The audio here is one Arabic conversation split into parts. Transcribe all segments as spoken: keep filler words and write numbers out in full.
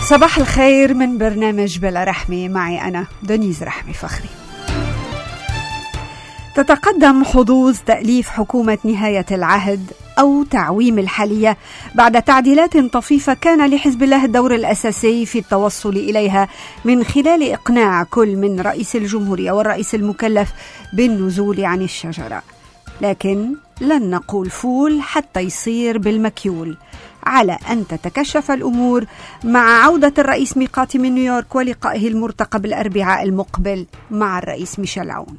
صباح الخير من برنامج بلا رحمة، معي أنا دنيز رحمة فخري. تتقدم حظوظ تأليف حكومة نهاية العهد أو تعويم الحالية بعد تعديلات طفيفة كان لحزب الله الدور الأساسي في التوصل إليها من خلال إقناع كل من رئيس الجمهورية والرئيس المكلف بالنزول عن الشجرة. لكن لن نقول فول حتى يصير بالمكيول، على أن تتكشف الأمور مع عودة الرئيس ميقاتي من نيويورك ولقائه المرتقب الأربعاء المقبل مع الرئيس ميشيل عون.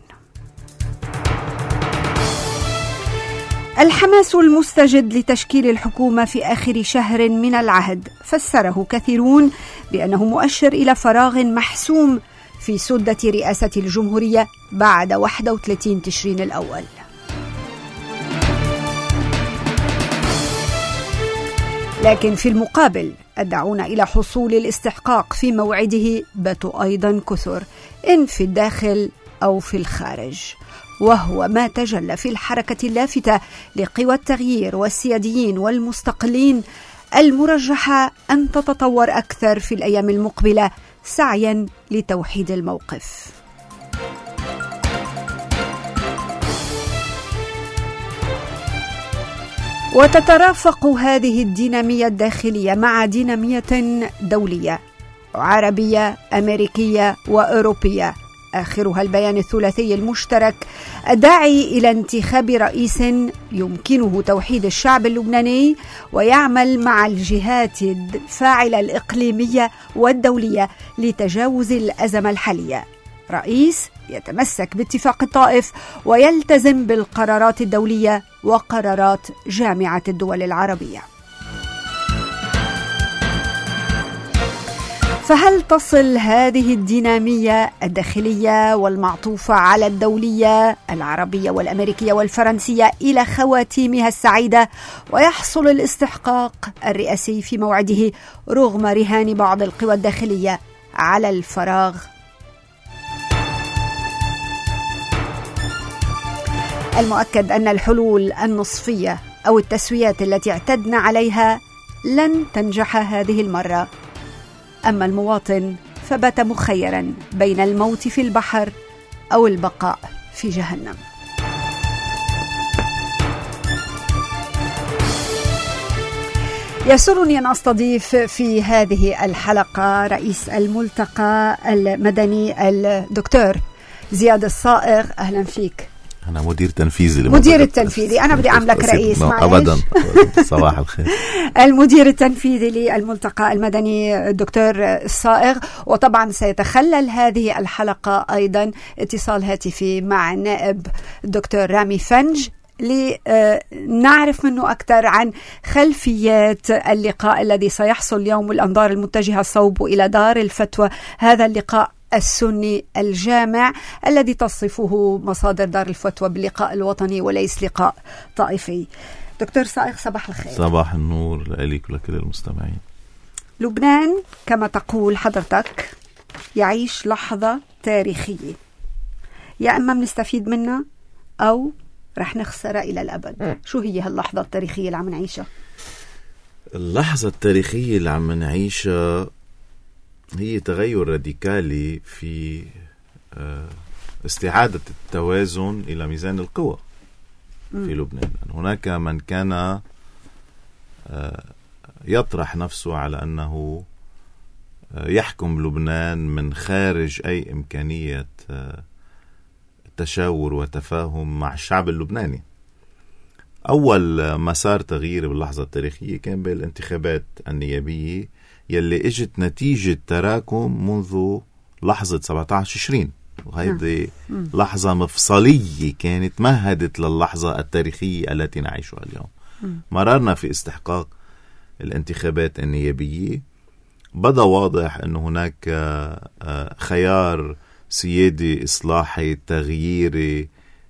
الحماس المستجد لتشكيل الحكومة في آخر شهر من العهد فسره كثيرون بأنه مؤشر إلى فراغ محسوم في سدة رئاسة الجمهورية بعد واحد وثلاثين تشرين الأول. لكن في المقابل الدعون إلى حصول الاستحقاق في موعده باتوا أيضا كثر، إن في الداخل أو في الخارج، وهو ما تجلى في الحركة اللافتة لقوى التغيير والسياديين والمستقلين المرجحة أن تتطور أكثر في الأيام المقبلة سعيا لتوحيد الموقف. وتترافق هذه الدينامية الداخلية مع دينامية دولية عربية أمريكية وأوروبية، آخرها البيان الثلاثي المشترك الداعي إلى انتخاب رئيس يمكنه توحيد الشعب اللبناني ويعمل مع الجهات الفاعلة الإقليمية والدولية لتجاوز الأزمة الحالية، رئيس يتمسك باتفاق الطائف ويلتزم بالقرارات الدولية وقرارات جامعة الدول العربية. فهل تصل هذه الدينامية الداخلية والمعطوفة على الدولية العربية والأمريكية والفرنسية إلى خواتيمها السعيدة ويحصل الاستحقاق الرئاسي في موعده رغم رهان بعض القوى الداخلية على الفراغ؟ المؤكد أن الحلول النصفية أو التسويات التي اعتدنا عليها لن تنجح هذه المرة. أما المواطن فبات مخيرا بين الموت في البحر أو البقاء في جهنم. يسرني أن أستضيف في هذه الحلقة رئيس الملتقى المدني الدكتور زياد الصائغ. أهلا فيك. أنا مدير تنفيذي. مدير التنفيذي، أنا بدي أعملك رئيس. أبدا. صباح الخير. المدير التنفيذي للملتقى المدني الدكتور الصائغ. وطبعا سيتخلل هذه الحلقة أيضا اتصال هاتفي مع نائب الدكتور رامي فنج لنعرف منه أكثر عن خلفيات اللقاء الذي سيحصل اليوم والأنظار المتجهة صوب إلى دار الفتوى، هذا اللقاء السني الجامع الذي تصفه مصادر دار الفتوى باللقاء الوطني وليس لقاء طائفي. دكتور صائغ صباح الخير. صباح النور لك ولكل المستمعين. لبنان كما تقول حضرتك يعيش لحظة تاريخية، يا أما بنستفيد منها أو رح نخسر إلى الأبد. شو هي هاللحظة التاريخية اللي عم نعيشها؟ اللحظة التاريخية اللي عم نعيشها هي تغير راديكالي في استعادة التوازن إلى ميزان القوى في لبنان. هناك من كان يطرح نفسه على أنه يحكم لبنان من خارج أي إمكانية تشاور وتفاهم مع الشعب اللبناني. أول مسار تغيير باللحظة التاريخية كان بالانتخابات النيابية يلي اجت نتيجة تراكم منذ لحظة سبعة عشر تشرين، وهذه لحظة مفصلية كانت مهدت للحظة التاريخية التي نعيشها اليوم. مررنا في استحقاق الانتخابات النيابية، بدا واضح أن هناك خيار سيادي إصلاحي تغييري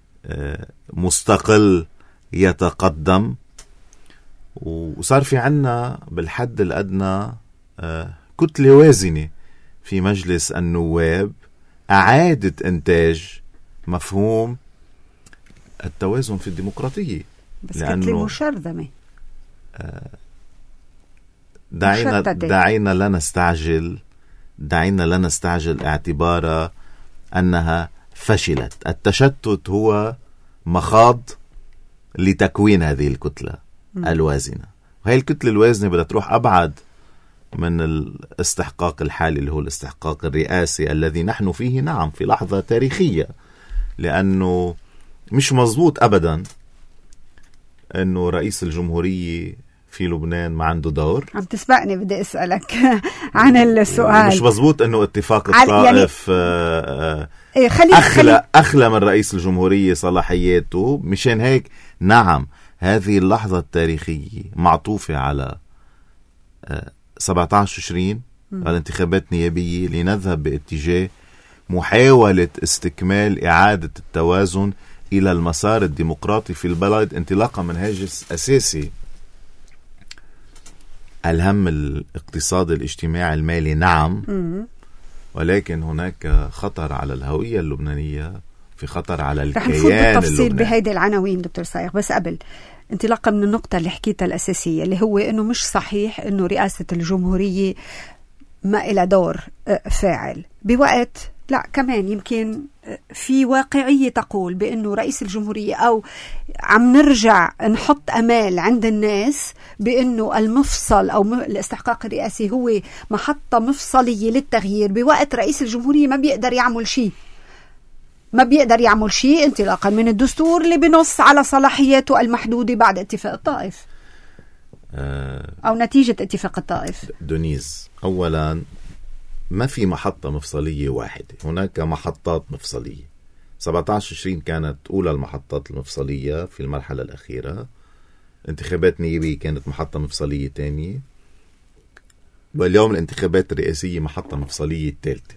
مستقل يتقدم، وصار في عنا بالحد الأدنى كتلة وازنة في مجلس النواب أعادت إنتاج مفهوم التوازن في الديمقراطية. بس كتلة مشرذمة. دعينا دعينا لا نستعجل دعينا لا نستعجل اعتبارها أنها فشلت. التشتت هو مخاض لتكوين هذه الكتلة م. الوازنة، وهي الكتلة الوازنة بدها تروح أبعد من الاستحقاق الحالي اللي هو الاستحقاق الرئاسي الذي نحن فيه نعم في لحظة تاريخية، لأنه مش مظبوط أبدا أنه رئيس الجمهورية في لبنان ما عنده دور. عم تسبقني بدي أسألك عن السؤال. مش مظبوط أنه اتفاق الطائف يعني إيه خلي أخلى, خلي أخلى من رئيس الجمهورية صلاحياته. مشان هيك نعم هذه اللحظة التاريخية معطوفة على سبعة عشر تشرين على انتخابات نيابية لنذهب باتجاه محاولة استكمال إعادة التوازن إلى المسار الديمقراطي في البلد، انطلاقا من هاجس أساسي الهم الاقتصادي الاجتماعي المالي نعم، ولكن هناك خطر على الهوية اللبنانية، في خطر على الكيان اللبناني. رح نفوت بالتفصيل بهيدي العناوين دكتور صايغ، بس قبل انطلاقا من النقطة اللي حكيتها الأساسية اللي هو إنه مش صحيح إنه رئاسة الجمهورية ما إلى دور فاعل بوقت، لا كمان يمكن في واقعية تقول بأنه رئيس الجمهورية أو عم نرجع نحط أمال عند الناس بأنه المفصل أو الاستحقاق الرئاسي هو محطة مفصلية للتغيير، بوقت رئيس الجمهورية ما بيقدر يعمل شيء ما بيقدر يعمل شيء انطلاقا من الدستور اللي بنص على صلاحياته المحدودة بعد اتفاق الطائف أو نتيجة اتفاق الطائف. دونيز، أولا ما في محطة مفصلية واحدة، هناك محطات مفصلية. سبعة عشر تشرين كانت أولى المحطات المفصلية في المرحلة الأخيرة، انتخابات نيابية كانت محطة مفصلية تانية، واليوم الانتخابات الرئاسية محطة مفصلية الثالثة.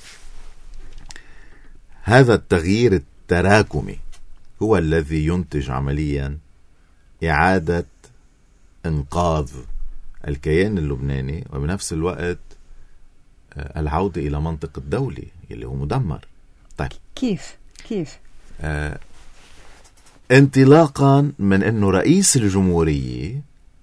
هذا التغيير التراكمي هو الذي ينتج عمليا إعادة إنقاذ الكيان اللبناني، وبنفس الوقت العودة إلى منطق الدولة اللي هو مدمر. طيب كيف كيف آه انطلاقا من أنه رئيس الجمهورية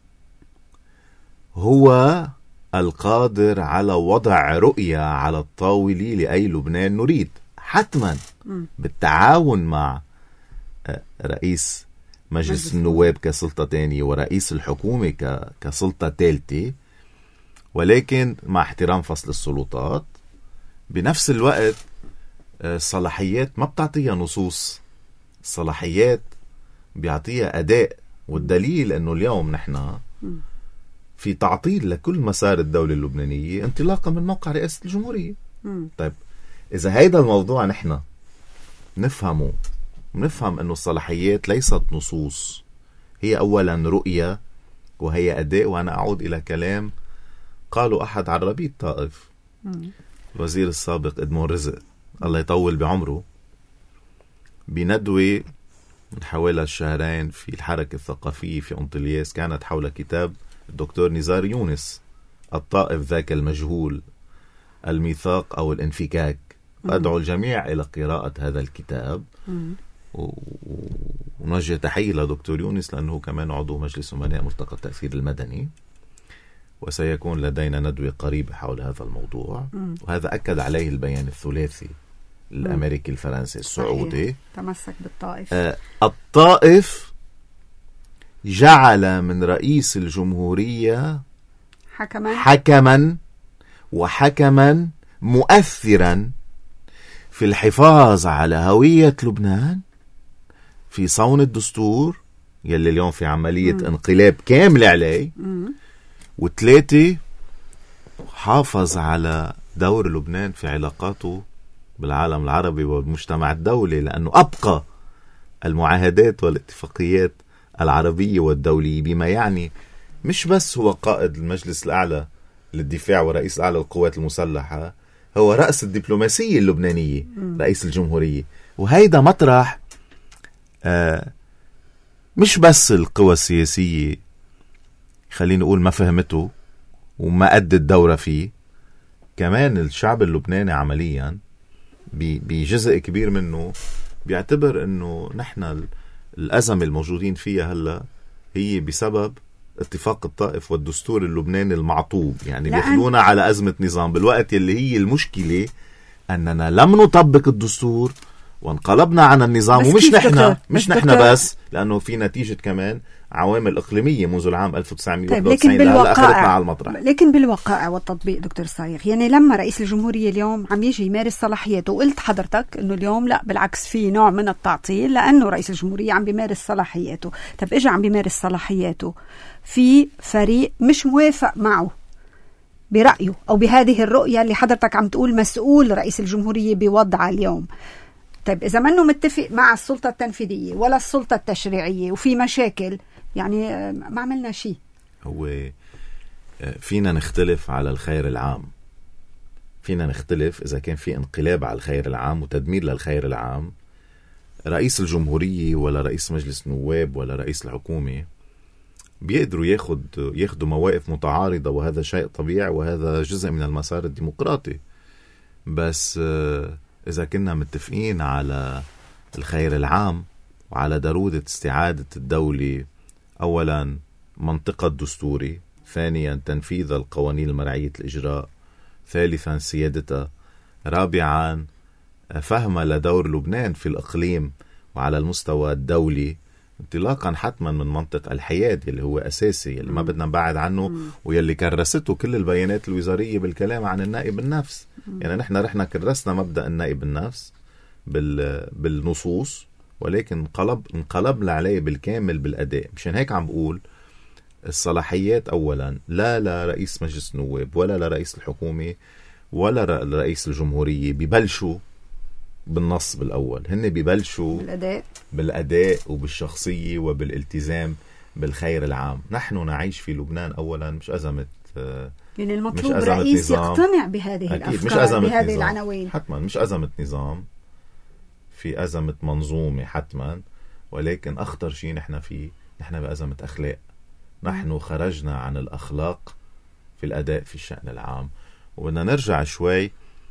هو القادر على وضع رؤية على الطاولة لأي لبنان نريد، حتما بالتعاون مع رئيس مجلس النواب كسلطة تانية ورئيس الحكومة كسلطة ثالثة، ولكن مع احترام فصل السلطات. بنفس الوقت الصلاحيات ما بتعطيها نصوص، الصلاحيات بيعطيها أداء، والدليل أنه اليوم نحن في تعطيل لكل مسار الدولة اللبنانية انطلاقا من موقع رئاسة الجمهورية. طيب إذا هيدا الموضوع نحن نفهمه، نفهم أنه الصلاحيات ليست نصوص، هي أولا رؤية وهي أداء. وأنا أعود إلى كلام قالوا أحد عرابي الطائف الوزير السابق إدمون رزق الله يطول بعمره بندوة من حوالي الشهرين في الحركة الثقافية في أنطلياس، كانت حول كتاب الدكتور نزار يونس الطائف ذاك المجهول، الميثاق أو الانفكاك. أدعو الجميع إلى قراءة هذا الكتاب، ونوجه تحية لدكتور يونس لأنه كمان عضو مجلس أمناء ملتقى التأثير المدني، وسيكون لدينا ندوة قريبة حول هذا الموضوع. مم. وهذا أكد عليه البيان الثلاثي الأمريكي الفرنسي السعودي. تمسك بالطائف. آه الطائف جعل من رئيس الجمهورية حكما حكما وحكما مؤثرا في الحفاظ على هوية لبنان، في صون الدستور يلي اليوم في عملية مم. انقلاب كامل عليه، مم. وثلاثة حافظ على دور لبنان في علاقاته بالعالم العربي والمجتمع الدولي، لأنه أبقى المعاهدات والاتفاقيات العربية والدولية، بما يعني مش بس هو قائد المجلس الأعلى للدفاع ورئيس الأعلى للقوات المسلحة، هو رأس الدبلوماسية اللبنانية، رئيس الجمهورية. وهيدا مطرح آه مش بس القوى السياسية خلينا نقول ما فهمته وما أدت دورة فيه، كمان الشعب اللبناني عمليا بجزء كبير منه بيعتبر انه نحن الأزمة الموجودين فيها هلا هي بسبب اتفاق الطائف والدستور اللبناني المعطوب، يعني بياخدونا على أزمة نظام، بالوقت اللي هي المشكلة أننا لم نطبق الدستور وانقلبنا عن النظام. ومش نحن مش نحن بس، لأنه في نتيجة كمان عوامل إقليمية منذ العام ألف وتسعمية وواحد وتسعين طيب، لهلا أخذتنا على المطرح. لكن بالوقائع والتطبيق دكتور صايغ، يعني لما رئيس الجمهورية اليوم عم يجي يمارس صلاحياته، وقلت حضرتك إنه اليوم لا بالعكس في نوع من التعطيل لأنه رئيس الجمهورية عم بيمارس صلاحياته. طب إجا عم بيمارس صلاحياته في فريق مش موافق معه برأيه أو بهذه الرؤية اللي حضرتك عم تقول مسؤول رئيس الجمهورية بوضعها اليوم. طيب إذا منه متفق مع السلطة التنفيذية ولا السلطة التشريعية وفي مشاكل، يعني ما عملنا شيء. هو فينا نختلف على الخير العام، فينا نختلف إذا كان في انقلاب على الخير العام وتدمير للخير العام. رئيس الجمهورية ولا رئيس مجلس النواب ولا رئيس الحكومة بيقدروا ياخد ياخدوا مواقف متعارضة، وهذا شيء طبيعي وهذا جزء من المسار الديمقراطي. بس إذا كنا متفقين على الخير العام وعلى ضرورة استعادة الدولة، أولا منطقة الدستوري، ثانيا تنفيذ القوانين المرعية الإجراء، ثالثا سيادتها، رابعا فهمها لدور لبنان في الإقليم وعلى المستوى الدولي، انطلاقا حتما من منطق الحياد اللي هو أساسي، اللي ما بدنا نبعد عنه، ويلي كرسته كل البيانات الوزارية بالكلام عن النائب النفس. يعني نحن رحنا كرسنا مبدأ النائب النفس بالنصوص، ولكن انقلب انقلبنا عليه بالكامل بالأداء. مشان هيك عم بقول الصلاحيات أولا لا لرئيس مجلس النواب ولا لرئيس الحكومة ولا لرئيس الجمهورية ببلشوا بالنص بالأول، هن ببلشوا بالأداء بالأداء وبالشخصية وبالالتزام بالخير العام. نحن نعيش في لبنان أولا مش أزمة، يعني المطلوب رئيس يقتنع بهذه الأفكار، مش أزمة بهذه نظام. العناوين حتما مش أزمة نظام، في أزمة منظومة حتما، ولكن أخطر شيء نحن فيه، نحن بأزمة أخلاق. نحن خرجنا عن الأخلاق في الأداء في الشأن العام. وبدنا نرجع شوي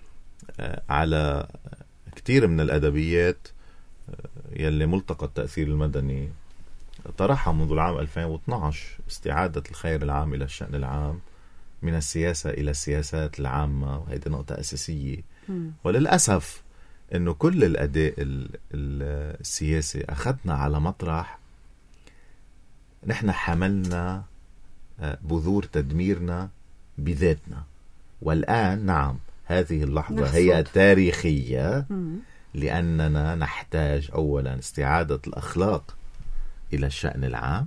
على كتير من الأدبيات يلي ملتقى التأثير المدني طرحها منذ العام ألفين واثناشر، استعادة الخير العام إلى الشأن العام، من السياسة إلى السياسات العامة، وهذه نقطة أساسية. م. وللأسف أنه كل الأداء السياسي أخذنا على مطرح نحن حملنا بذور تدميرنا بذاتنا. والآن نعم هذه اللحظة نحصد. هي تاريخية، م. لأننا نحتاج أولا استعادة الأخلاق إلى الشأن العام،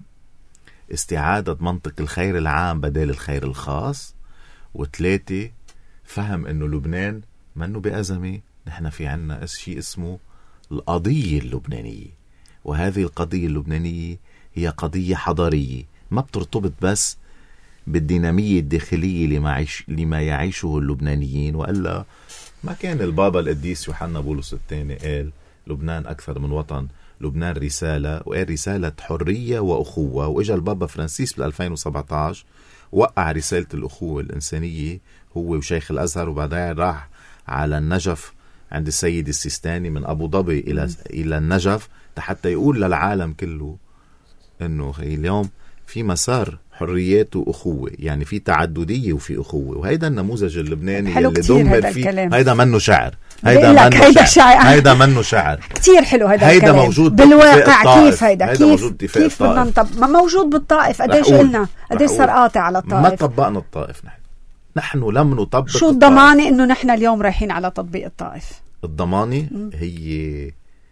استعادة منطق الخير العام بدل الخير الخاص، وثلاثة فهم أنه لبنان منه بأزمة، نحن في عنا شيء اسمه القضية اللبنانية، وهذه القضية اللبنانية هي قضية حضارية ما بترتبط بس بالدينامية الداخلية لما, عيش لما يعيشه اللبنانيين. وإلا ما كان البابا القديس يوحنا بولس الثاني قال لبنان أكثر من وطن، لبنان رسالة، وقال رسالة حرية وأخوة. وإجا البابا فرانسيس بالألفين وسبعة عشر وقع رسالة الأخوة الإنسانية هو وشيخ الأزهر، وبعدين راح على النجف عند السيد السيستاني من أبو ظبي إلى إلى النجف حتى يقول للعالم كله إنه اليوم في مسار حريات وأخوة، يعني في تعددية وفي أخوة. وهيدا النموذج اللبناني اللي دمر فيه، هيدا منه شعر، هيدا منه شعر، هيدا منه شعر كتير حلو. هيدا هيدا موجود بالواقع. كيف هيدا هيدا كيف موجود كيف بدنا نطبق؟ ما موجود بالطائف. قديش قلنا قديش صار قاطع على الطائف؟ ما طبقنا الطائف. نحن نحن لم نطبق. شو الضمانة إنه نحن اليوم رايحين على تطبيق الطائف؟ الضمانة م. هي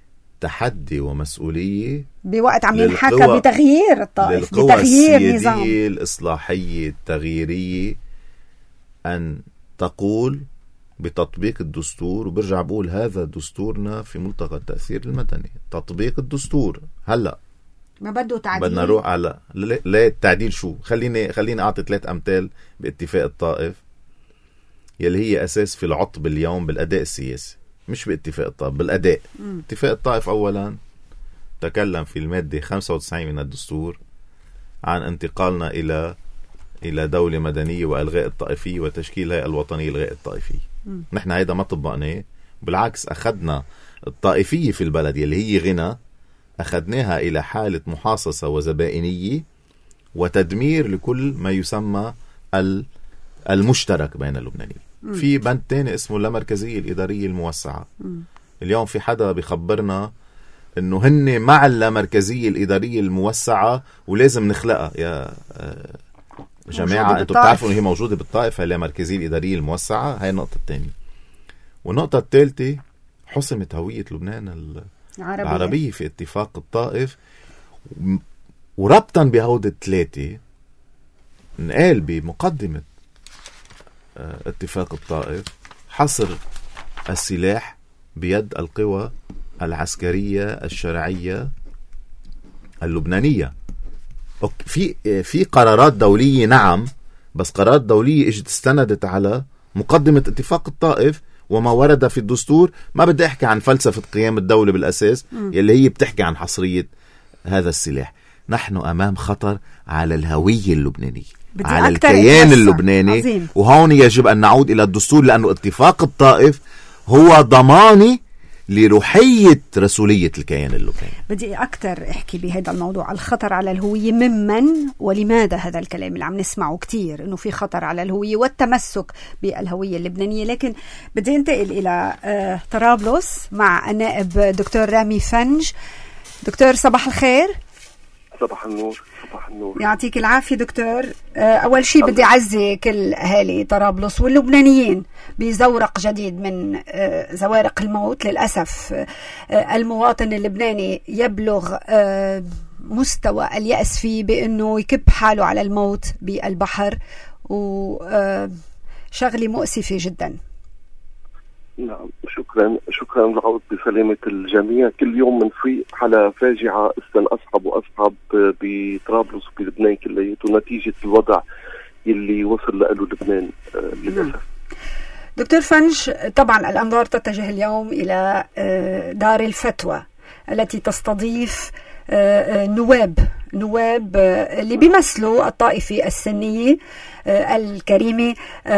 تحدي ومسؤولية بوقت عم ينحكى بتغيير الطائف، بتغيير نظام الإصلاحية التغييرية، أن تقول بتطبيق الدستور. وبرجع بقول هذا دستورنا في ملتقى التأثير المدني، تطبيق الدستور. هلأ ما بده تعديل، بدنا نروح على لا التعديل. شو خليني خليني أعطي ثلاث أمثال باتفاق الطائف يلي هي أساس في العطب اليوم بالأداء السياسي، مش باتفاق الطائف، بالأداء. م. اتفاق الطائف أولا تكلم في المادة خمسة وتسعين من الدستور عن انتقالنا إلى إلى دولة مدنية وإلغاء الطائفية وتشكيل هيئة الوطنية إلغاء الطائفية. م. نحن هيدا ما طبقناه، بالعكس أخذنا الطائفية في البلد يلي هي غنى، أخذناها إلى حالة محاصصة وزبائنية، وتدمير لكل ما يسمى المشترك بين اللبنانيين. في بند تاني اسمه اللامركزية الإدارية الموسعة. م. اليوم في حدا بيخبرنا انه هن مع اللامركزية الإدارية الموسعة ولازم نخلقها. يا جماعة انتوا بتعرفوا انه هي موجودة بالطائف اللامركزية الإدارية الموسعة. هاي النقطة الثانية. والنقطة الثالثة حسمت هوية لبنان العربية, العربية في اتفاق الطائف. وربطا بهود الثلاثة نقال بمقدمة اتفاق الطائف حصر السلاح بيد القوى العسكرية الشرعية اللبنانية. في في قرارات دولية نعم، بس قرارات دولية اجت استندت على مقدمة اتفاق الطائف وما ورد في الدستور. ما بدي احكي عن فلسفة قيام الدولة بالأساس يلي هي بتحكي عن حصرية هذا السلاح. نحن أمام خطر على الهوية اللبنانية، على الكيان اللبناني. عظيم. وهون يجب أن نعود إلى الدستور، لأنه اتفاق الطائف هو ضماني لروحية رسولية الكيان اللبناني. بدي أكتر احكي بهذا الموضوع، الخطر على الهوية ممن ولماذا. هذا الكلام اللي عم نسمعه كتير انه في خطر على الهوية والتمسك بالهوية اللبنانية. لكن بدي انتقل الى آه طرابلس مع النائب دكتور رامي فنج. دكتور صباح الخير. صباح النور. صباح النور. يعطيك العافية دكتور. أول شيء بدي أعزي كل أهالي طرابلس واللبنانيين بزورق جديد من زوارق الموت. للأسف المواطن اللبناني يبلغ مستوى اليأس فيه بأنه يكب حاله على الموت بالبحر، وشغلي مؤسفة جدا. نعم، شكرا شكرا لعود بسلامة الجميع. كل يوم منفيق على فاجعة استن أصحب وأصحب بطرابلس وبلبنان كلياته نتيجة الوضع يلي وصل له لبنان للأسف. دكتور فنج، طبعا الأنظار تتجه اليوم إلى دار الفتوى التي تستضيف نواب نواب اللي بيمثلوا الطائفة السنية الكريمة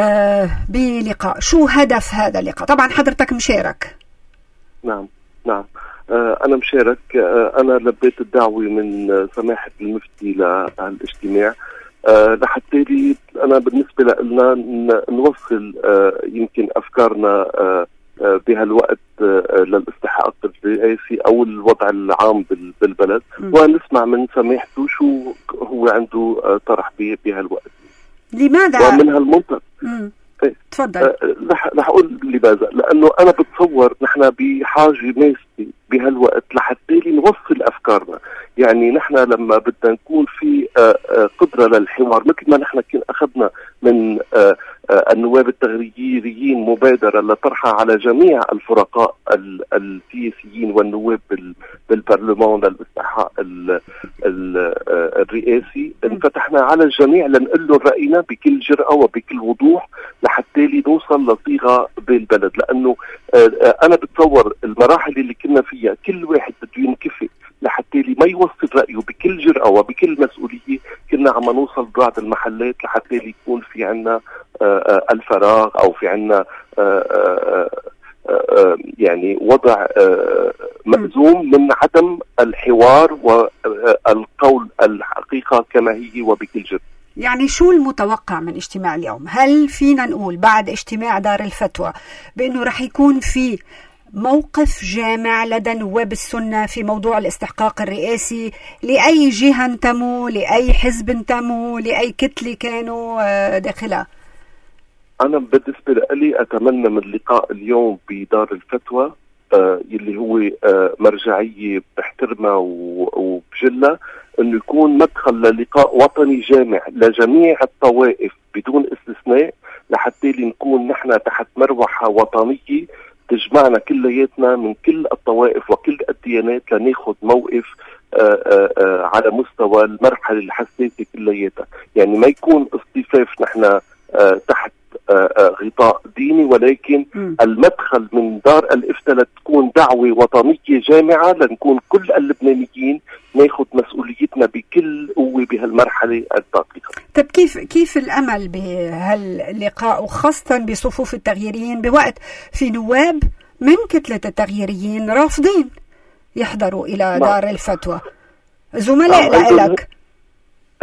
بلقاء. شو هدف هذا اللقاء؟ طبعا حضرتك مشارك. نعم نعم أنا مشارك. أنا لبيت الدعوة من سماحة المفتي للاجتماع لحتى لي أنا بالنسبة لنا نوصل يمكن أفكارنا بهالوقت للاستحقاق الرئاسي أو الوضع العام بالبلد، ونسمع من سماحته شو هو عنده طرح بهالوقت. لماذا؟ ومن هالمنطق تفضل. رح رح اقول لماذا، لانه انا بتصور نحن بحاجه ماسه بهالوقت لحتى نوصل افكارنا. يعني نحن لما بدنا نكون في قدره للحوار مثل ما نحن كنا اخذنا من النواب التغييريين مبادره لطرحها على جميع الفرقاء السياسيين والنواب بالبرلمان للاستحقاق الرئاسي، انفتحنا على الجميع لنقول له راينا بكل جرأه وبكل وضوح لحتى لي نوصل لصيغه بالبلد. لانه انا بتصور المراحل اللي كنا فيها كل واحد بده ينكفئ لحتى لي ما يوصل رايه بكل جرأه وبكل مسؤوليه. كنا عم نوصل بعض المحلات لحتى لي يكون في عنا الفراغ او في عنا يعني وضع مأزوم من عدم الحوار والقول الحقيقة كما هي وبكل جد. يعني شو المتوقع من اجتماع اليوم؟ هل فينا نقول بعد اجتماع دار الفتوى بأنه رح يكون في موقف جامع لدى نواب السنة في موضوع الاستحقاق الرئاسي لأي جهة انتموا، لأي حزب انتموا، لأي كتلة كانوا داخلها؟ أنا بالنسبة لي أتمنى من اللقاء اليوم بدار الفتوى آه يلي هو آه مرجعية بحترمها وبجلها، أنه يكون مدخل للقاء وطني جامع لجميع الطوائف بدون استثناء، لحتى نكون نحن تحت مروحة وطنية تجمعنا كلياتنا من كل الطوائف وكل الديانات لناخذ موقف آآ آآ على مستوى المرحلة الحساسة كلياتها. يعني ما يكون اصطفاف نحن تحت غطاء ديني، ولكن م. المدخل من دار الإفتاء لتكون دعوة وطنية جامعة لنكون كل اللبنانيين ناخذ مسؤوليتنا بكل قوة بهالمرحلة الدقيقة. طب كيف كيف الأمل بهاللقاء وخاصة بصفوف التغييريين بوقت في نواب من كتلة التغييريين رافضين يحضروا إلى دار الفتوى؟ زملاء لك. نحن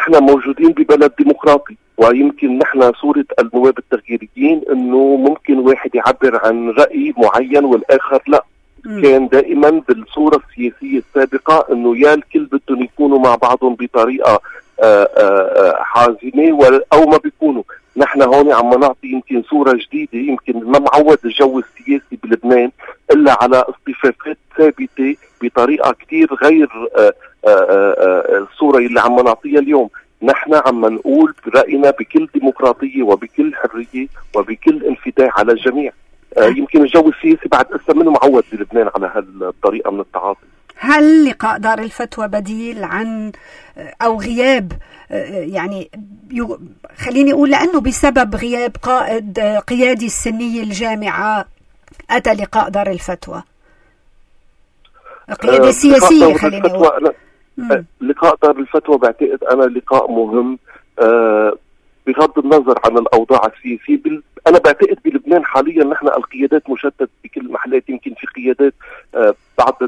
نحن موجودين ببلد ديمقراطي، ويمكن نحن صورة النواب التغييريين انه ممكن واحد يعبر عن رأي معين والاخر لا. م. كان دائما بالصورة السياسية السابقة انه يا الكل بدهم يكونوا مع بعضهم بطريقة آآ آآ حازمة او ما بيكونوا. نحن هون عم نعطي يمكن صورة جديدة، يمكن ما معود الجو السياسي بلبنان الا على اصطفافات ثابتة بطريقة كتير غير آآ آآ الصورة اللي عم نعطيها اليوم. نحن عم نقول برأينا بكل ديمقراطية وبكل حرية وبكل انفتاح على الجميع. يمكن الجو السياسي بعد أسا منه معود بلبنان على هالطريقة من التعاطي. هل لقاء دار الفتوى بديل عن أو غياب، يعني خليني أقول لأنه بسبب غياب قائد قيادي السنية الجامعة أتى لقاء دار الفتوى قيادة سياسية؟ خليني أقول لقاء دار الفتوى بعتقد أنا لقاء مهم أه بغض النظر عن الأوضاع السياسية. بل أنا بعتقد بلبنان حاليا نحن القيادات مشتت بكل المحلات، يمكن في قيادات أه بعض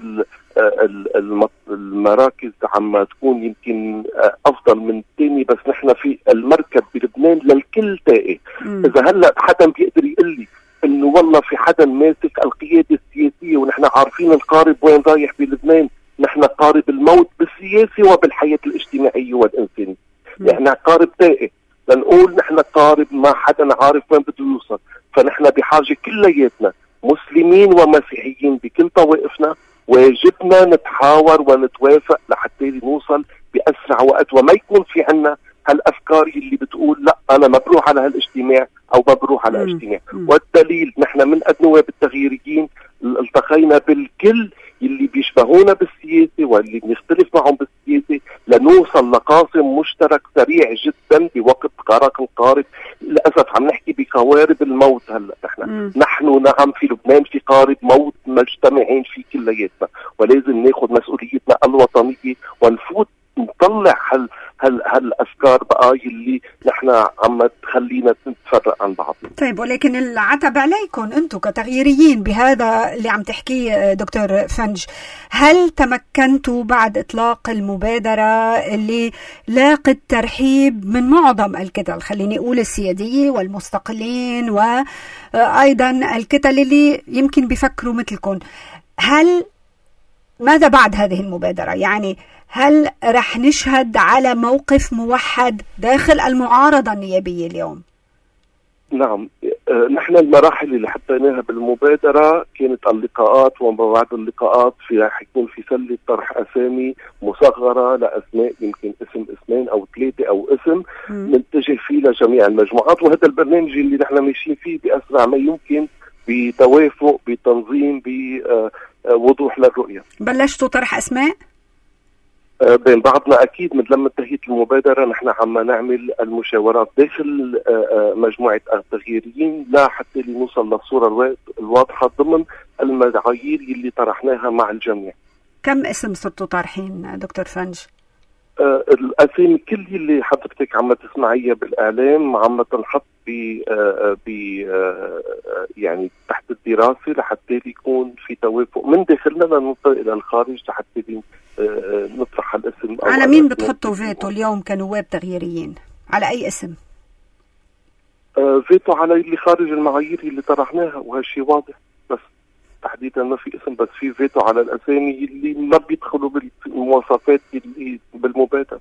المراكز عم تكون يمكن أه أفضل من الثاني، بس نحن في المركب بلبنان للكل تائه. إذا هلأ حدا بيقدر يقول لي إنه والله في حدا ماسك القيادة السياسية ونحن عارفين القارب وين رايح بلبنان، نحن قارب الموت بالسياسي وبالحياة الاجتماعية والإنسانية. نحن قارب تائه، لنقول نحن قارب ما حدا عارف وين بده يوصل. فنحن بحاجة كلياتنا مسلمين ومسيحيين بكل طوائفنا، واجبنا نتحاور ونتوافق لحتى نوصل بأسرع وقت، وما يكون في عنا هالأفكار اللي بتقول لا أنا ما بروح على هالاجتماع أو ما بروح على الاجتماع. والدليل نحن من قد نواب التغييريين التقينا بالكل اللي بيشبهونا بالسياسة واللي بنختلف معهم بالسياسة لنوصل لقاسم مشترك سريع جدا بوقت غرق القارب. للأسف عم نحكي بقوارب الموت هلا. نحن نحن نعم في لبنان في قارب موت مجتمعين فيه كلياتنا، ولازم ناخذ مسؤوليتنا الوطنية ونفوت نطلع هال هال هالافكار بقى اللي نحن عم تخلينا نتفرق عن بعض. طيب، ولكن العتب عليكم انتم كتغييريين بهذا اللي عم تحكيه دكتور فنج. هل تمكنتوا بعد اطلاق المبادره اللي لاقت ترحيب من معظم الكتل، خليني اقول السياديه والمستقلين وايضا الكتل اللي يمكن بيفكروا مثلكم، هل ماذا بعد هذه المبادره؟ يعني هل رح نشهد على موقف موحد داخل المعارضة النيابية اليوم؟ نعم، نحن المراحل اللي حطيناها بالمبادرة كانت اللقاءات، وما بعد اللقاءات في حيكون في سلة طرح أسامي مصغرة لأسماء، يمكن اسم اسمين أو ثلاثة أو اسم نتجه فيه لجميع المجموعات. وهذا البرنامج اللي نحن ماشيين فيه بأسرع ما يمكن بتوافق بتنظيم بوضوح للرؤية. بلشتوا طرح أسماء؟ بين بعضنا أكيد. من لما انتهت المبادرة نحن عم نعمل المشاورات داخل مجموعة التغييريين لا حتى لنوصل للصورة الواضحة ضمن المعايير اللي طرحناها مع الجميع. كم اسم صرتوا طارحين دكتور فنج؟ الأسامي كل اللي حضرتك عم تسمعيها بالإعلام عم تنحط ب ب يعني تحت الدراسة لحتى يكون في توافق من داخلنا لننطلق إلى الخارج لحتى نطرح الاسم. على مين بتحطوا فيتو اليوم كنواب تغييريين؟ على أي اسم؟ آه فيتو على اللي خارج المعايير اللي طرحناها، وهالشي واضح. بس تحديدا ما في اسم، بس في فيتو على الأسامي اللي ما بيدخلوا بالمواصفات اللي بالمبادرة.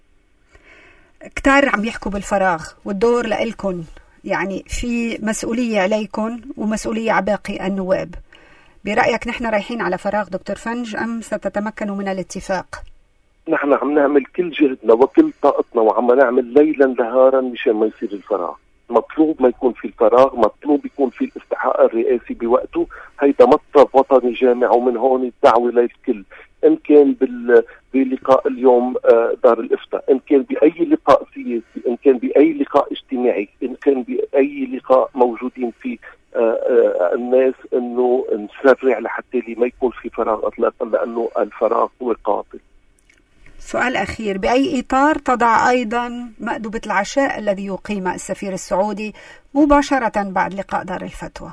كتار عم يحكوا بالفراغ، والدور لإلكن، يعني في مسؤولية عليكم ومسؤولية على باقي النواب. برأيك نحن رايحين على فراغ دكتور فنج أم ستتمكنوا من الاتفاق؟ نحن عم نعمل كل جهدنا وكل طاقتنا وعم نعمل ليلا نهارا مشان ما يصير الفراغ. مطلوب ما يكون في الفراغ، مطلوب يكون في الاستحقاق الرئاسي بوقته. هيدا مطلب وطني جامع، ومن هون الدعوة للكل، إن كان بلقاء اليوم دار الإفتاء، إن كان بأي لقاء سياسي، إن كان بأي لقاء اجتماعي، إن كان بأي لقاء موجودين فيه الناس، إنه نسرع لحتى لي ما يكون في فراغ إطلاقا، لأنه الفراغ هو قاتل. سؤال أخير، بأي إطار تضع أيضا مأدبة العشاء الذي يقيم السفير السعودي مباشرة بعد لقاء دار الفتوى؟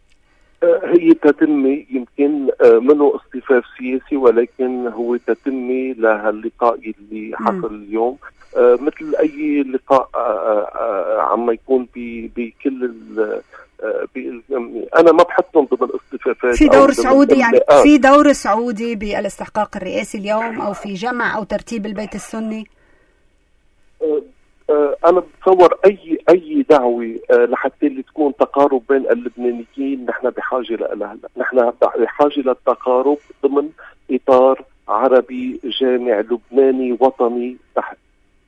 هي تتمي يمكن منه اصطفاف سياسي، ولكن هو تتمي لهاللقاء اللي حصل اليوم. مثل أي لقاء عم يكون بكل أنا ما بحطهم ضمن اصطفافات في دور سعودي، يعني في دور سعودي بالاستحقاق الرئاسي اليوم أو في جمع أو ترتيب البيت السني؟ أنا بتصور أي أي دعوة لحتى اللي تكون تقارب بين اللبنانيين نحن بحاجة لها، نحن بحاجة للتقارب ضمن إطار عربي جامع لبناني وطني تحت.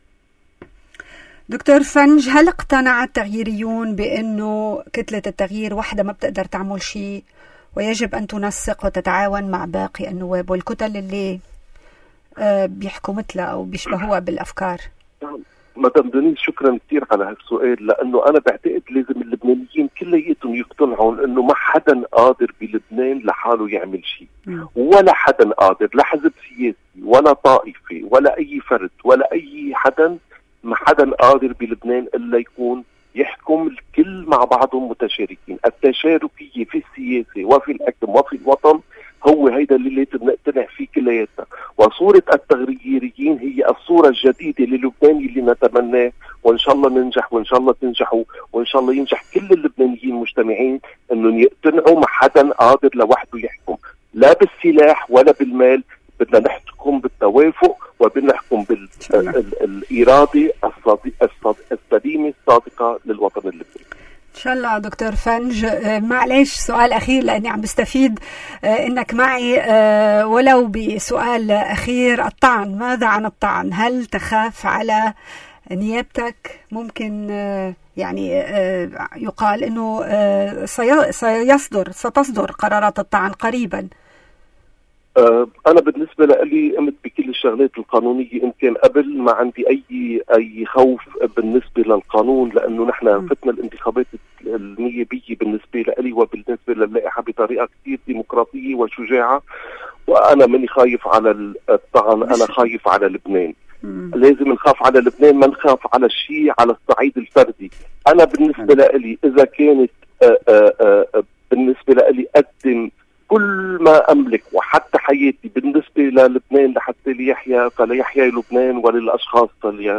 دكتور فنج، هل اقتنع التغييريون بأنه كتلة التغيير وحدة ما بتقدر تعمل شيء ويجب أن تنسق وتتعاون مع باقي النواب والكتل اللي بيحكوا مثلها أو بيشبهوها بالأفكار؟ مدام دنيس، شكرا كثير على هالسؤال، لأنه أنا بعتقد لازم اللبنانيين كلياتهم يقتنعوا أنه ما حدا قادر بلبنان لحاله يعمل شيء، ولا حدا قادر، لا حزب سياسي ولا طائفة ولا أي فرد ولا أي حدا، ما حدا قادر بلبنان إلا يكون يحكم الكل مع بعضهم متشاركين. التشاركية في السياسة وفي الحكم وفي الوطن هو هيدا اللي لازم نقتنع فيه كلياتنا، وصورة التغييريين هي الصورة الجديدة للبنان اللي نتمناه، وإن شاء الله ننجح وإن شاء الله تنجحوا وإن شاء الله ينجح كل اللبنانيين مجتمعين إنه يقتنعوا ما حدا قادر لوحده يحكم، لا بالسلاح ولا بالمال، بدنا نحكم بالتوافق وبدنا نحكم بالإرادة السليمة الصادقة للوطن اللبناني. إن شاء الله. دكتور فنج، معليش سؤال أخير لأني عم بستفيد إنك معي ولو بسؤال أخير. الطعن، ماذا عن الطعن؟ هل تخاف على نيابتك؟ ممكن يعني يقال إنه سيصدر ستصدر قرارات الطعن قريبا. أنا بالنسبة لي قمت بكل الشغلات القانونية، إن كان قبل ما عندي أي أي خوف بالنسبة للقانون، لأنه نحن فتنا الانتخابات النيابية بالنسبة لي وبالنسبة للائحة بطريقة كثير ديمقراطية وشجاعة، وأنا ماني خايف على الطعن، أنا خايف على لبنان. مم. لازم نخاف على لبنان، ما نخاف على الشيء على الصعيد الفردي. أنا بالنسبة لي إذا كانت آآ آآ بالنسبة لي أقدم كل ما أملك وحتى حياتي بالنسبة للبنان لحتى ليحيا فليحيا لبنان، وللأشخاص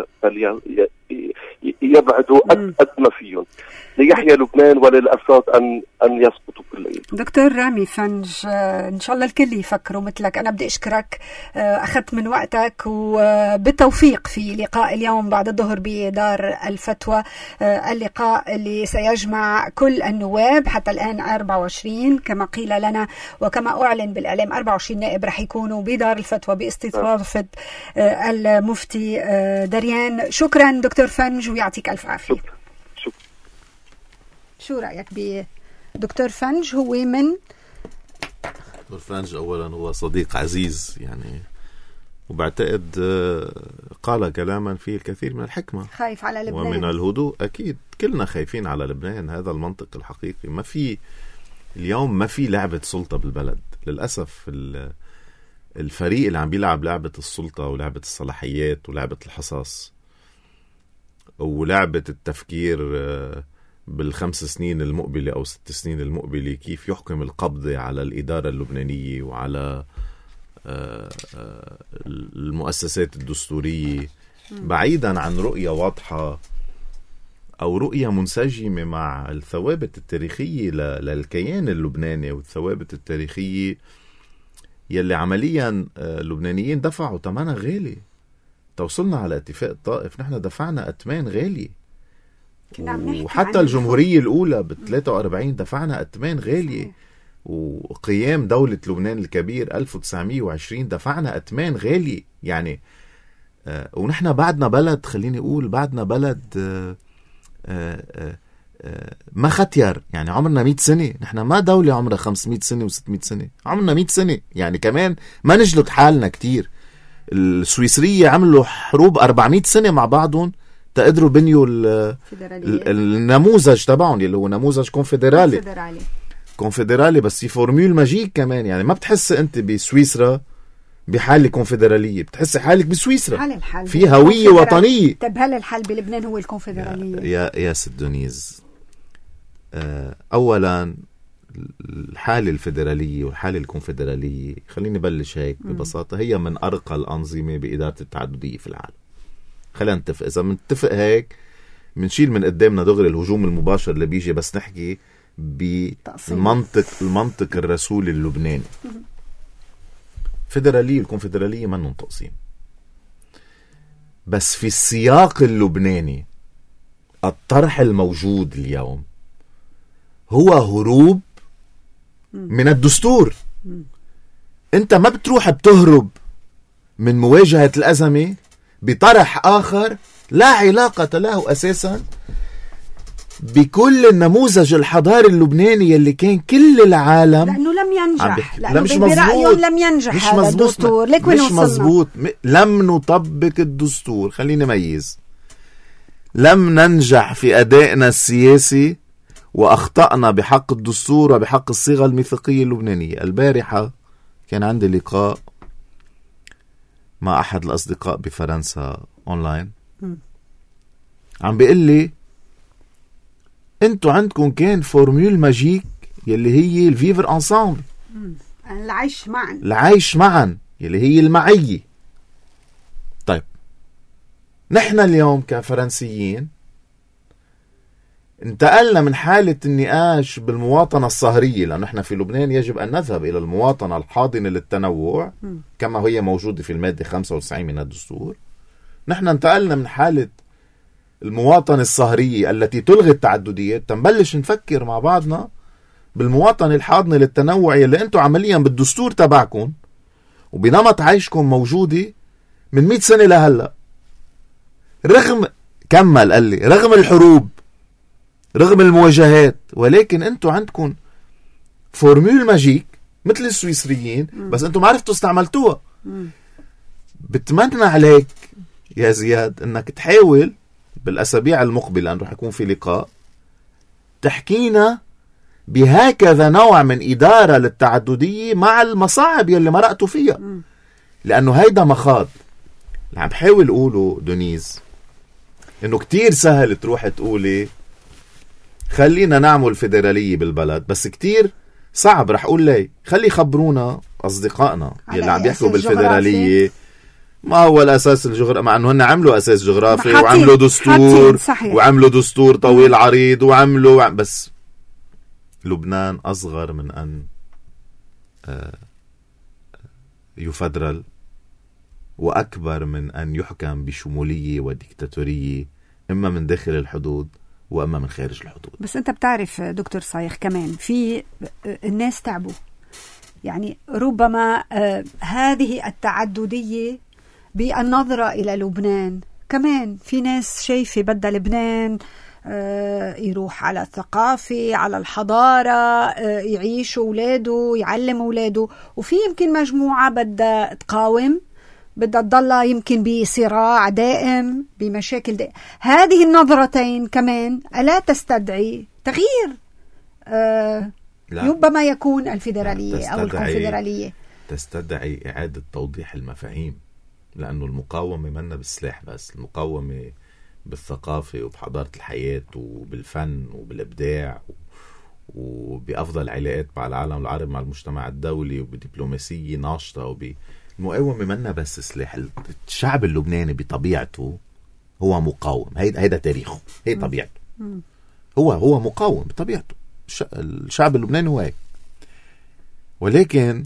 فليبعدوا قد ما فيهم ليحيا لبنان، وللأساس أن أن يسقطوا كلهم. دكتور رامي فنج، إن شاء الله الكل يفكروا مثلك. أنا بدي أشكرك، أخذت من وقتك، وبالتوفيق في لقاء اليوم بعد الظهر بدار الفتوى، اللقاء اللي سيجمع كل النواب. حتى الآن أربعة وعشرين كما قيل لنا، وكما أعلن بالإعلام أربعة وعشرين نائب رح يكونوا بدار الفتوى باستضافة المفتي دريان. شكرا دكتور فنج ويعطيك ألف عافية. شكرا. شو رأيك بدكتور فنج؟ هو من دكتور فنج أولا هو صديق عزيز يعني، وبعتقد قال كلاما فيه الكثير من الحكمة. خايف على لبنان ومن الهدوء. أكيد كلنا خايفين على لبنان، هذا المنطق الحقيقي. ما في اليوم ما في لعبة سلطة بالبلد للأسف. الفريق اللي عم بيلعب لعبة السلطة ولعبة الصلاحيات ولعبة الحصاص ولعبة التفكير بالخمس سنين المقبلة أو ست سنين المقبلة كيف يحكم القبض على الإدارة اللبنانية وعلى المؤسسات الدستورية، بعيدا عن رؤية واضحة أو رؤية منسجمة مع الثوابت التاريخية للكيان اللبناني والثوابت التاريخية يلي عمليا اللبنانيين دفعوا ثمنها غالي. توصلنا على اتفاق الطائف، نحن دفعنا أتمان غالي، وحتى الجمهورية الأولى ب ثلاثة وأربعين دفعنا أتمان غالية، وقيام دولة لبنان الكبير ألف وتسعمية وعشرين دفعنا أتمان غالي يعني. آه ونحن بعدنا بلد، خليني أقول بعدنا بلد آه آه آه ما ختير يعني. عمرنا مئة سنة، نحن ما دولة عمرها خمسمئة سنة وستمئة سنة، عمرنا مئة سنة يعني. كمان ما نجلد حالنا كتير. السويسرية عملوا حروب أربعمئة سنة مع بعضهم تقدروا بنيوا النموذج تبعهم اللي هو نموذج كونفدرالي كونفدرالي, كونفدرالي بس في فورمول ماجيك كمان يعني. ما بتحس انت بسويسرا بحالة كونفدرالية، بتحس حالك بسويسرا حال الحال في هوية وطنية. طب هل الحال بلبنان هو الكونفدرالية؟ يا يا سيد دونيز، اولا الحالة الفيدرالية والحالة الكونفدرالية، خليني بلش هيك ببساطة، هي من أرقى الأنظمة بإدارة التعددية في العالم. خلينا نتفق. إذا منتفق هيك منشيل من قدامنا دغري الهجوم المباشر اللي بيجي، بس نحكي بالمنطق المنطق الرسولي اللبناني. فيدرالية الكونفدرالية منهم تقسيم، بس في السياق اللبناني الطرح الموجود اليوم هو هروب من الدستور. انت ما بتروح بتهرب من مواجهة الأزمة بطرح آخر لا علاقة له أساسا بكل النموذج الحضاري اللبناني اللي كان كل العالم لأنه لم ينجح، لأنه مش برأيهم لم ينجح مش هذا مزبوط الدستور. مش وصلنا. مزبوط م... لم نطبق الدستور. خليني ميز، لم ننجح في أدائنا السياسي وأخطأنا بحق الدستور وبحق الصيغة الميثاقية اللبنانية. البارحة كان عندي لقاء مع أحد الأصدقاء بفرنسا أونلاين، م. عم بيقول لي انتو عندكم كان فورميول ماجيك يلي هي الفيفر انسامبل، العيش معا، العيش معا يلي هي المعية. طيب نحن اليوم كفرنسيين انتقلنا من حالة النقاش بالمواطنة الصهرية، لأنه نحن في لبنان يجب أن نذهب إلى المواطنة الحاضنة للتنوع كما هي موجودة في المادة خمسة وتسعين من الدستور. نحن انتقلنا من حالة المواطنة الصهرية التي تلغي التعدديات تنبلش نفكر مع بعضنا بالمواطنة الحاضنة للتنوع اللي انتو عمليا بالدستور تبعكم وبنمط عيشكم موجودة من مئة سنة لهلأ. رغم كمل قال لي رغم الحروب رغم المواجهات، ولكن انتو عندكم فورميول ماجيك مثل السويسريين، بس انتو ما عرفتوا استعملتوها. بتمنى عليك يا زياد انك تحاول بالأسابيع المقبلة، أن رح يكون في لقاء تحكينا بهكذا نوع من إدارة للتعددية مع المصاعب يلي مرقتوا فيها، لأنه هيدا مخاض. اللي عم بحاول أقوله دونيز إنه كتير سهل تروح تقولي خلينا نعمل فيدرالية بالبلد، بس كتير صعب. رح أقول لي خلي يخبرونا أصدقائنا يلي عم بيحكوا بالفيدرالية ما هو الأساس الجغرافي، مع أنه هن عملوا أساس جغرافي وعملوا دستور وعملوا دستور طويل عريض وعملوا، بس لبنان أصغر من أن يفدرل وأكبر من أن يحكم بشمولية وديكتاتورية، إما من داخل الحدود وإما من خارج الحدود. بس أنت بتعرف دكتور صايغ كمان في الناس تعبوا، يعني ربما هذه التعددية بالنظرة إلى لبنان كمان في ناس شايفة بدها لبنان يروح على الثقافة على الحضارة، يعيش أولاده يعلم أولاده، وفي يمكن مجموعة بدها تقاوم، بدها تضلها يمكن بصراع دائم بمشاكل دائم. هذه النظرتين كمان ألا تستدعي تغيير؟ أه ربما يكون الفيدرالية أو الكونفدرالية تستدعي إعادة توضيح المفاهيم، لأنه المقاومة منا بالسلاح بس، المقاومة بالثقافة وبحضارة الحياة وبالفن وبالإبداع وبأفضل علاقات مع العالم العربي مع المجتمع الدولي وبدبلوماسية ناشطة. وبالمقاومة منا بس سلاح. الشعب اللبناني بطبيعته هو مقاوم، هيدا هيدا تاريخه، هي طبيعته، هو هو مقاوم بطبيعته. الشعب اللبناني هو هيك. ولكن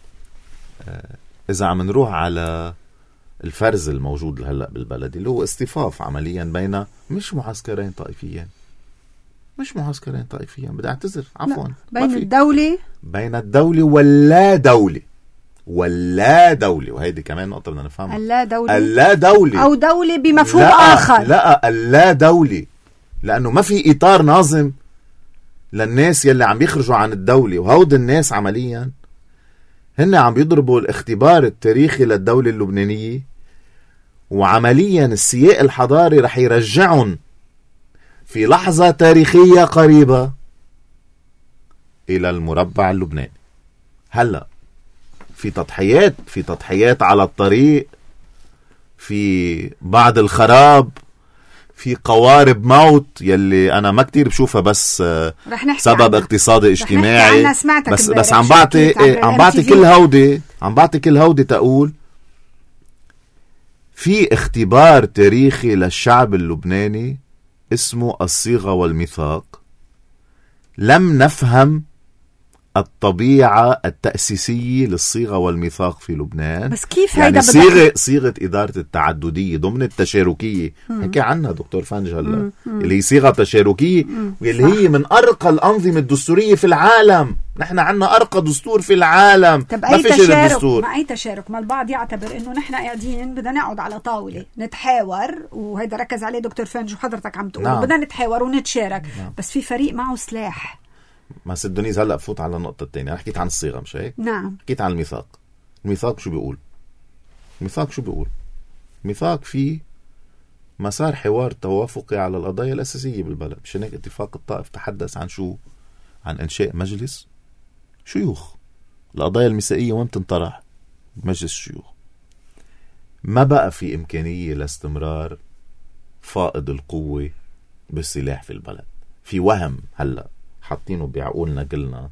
إذا عم نروح على الفرز الموجود هلأ بالبلد اللي هو اصطفاف عمليا بين مش معسكرين طائفيين، مش معسكرين طائفيين بدي أعتذر عفوا بين الدولة بين الدولة واللا دولة واللا دولة، وهيدي كمان نقطة بدنا نفهمها. اللا دولة اللا دولة أو دولة بمفهوم لا آخر. لا اللا دولة، لأنه ما في إطار ناظم للناس يلي عم يخرجوا عن الدولة، وهود الناس عمليا هن عم بيضربوا الاختبار التاريخي للدولة اللبنانية، وعمليا السياق الحضاري رح يرجعهم في لحظة تاريخية قريبة إلى المربع اللبناني. هلأ في تضحيات في تضحيات على الطريق، في بعض الخراب، في قوارب موت يلي أنا ما كتير بشوفها، بس سبب عنها. اقتصادي اجتماعي، بس بس عم بعطي عم بعطي كل هودي عم بعطي كل هودي تقول في اختبار تاريخي للشعب اللبناني اسمه الصيغة والميثاق. لم نفهم الطبيعة التأسيسية للصيغة والميثاق في لبنان. بس كيف يعني هيدا صيغة صيغة إدارة التعددية ضمن التشاركية، حكي عنها دكتور فنج هلا، اللي هي صيغة تشاركية واللي هي من أرقى الأنظمة الدستورية في العالم. نحن عنا أرقى دستور في العالم. طب ما أي في تشارك؟ ما أي تشارك؟ ما البعض يعتبر إنه نحن قاعدين بدنا نقعد على طاولة نتحاور، وهيدا ركز عليه دكتور فنج وحضرتك عم تقول نعم. بدنا نتحاور ونتشارك نعم. بس في فريق معه سلاح. ما سدونيز هلا فوت على النقطة الثانية. أنا حكيت عن الصيغة مش هيك؟ نعم. حكيت عن الميثاق. الميثاق شو بيقول؟ الميثاق شو بيقول؟ الميثاق فيه مسار حوار توافقي على القضايا الأساسية بالبلد. مش هيك اتفاق الطائف تحدث عن شو؟ عن إنشاء مجلس شيوخ. القضايا المسائية وين تنطرح؟ مجلس الشيوخ. ما بقى في إمكانية لاستمرار فائض القوة بالسلاح في البلد. في وهم هلأ حاطينه بعقولنا كلنا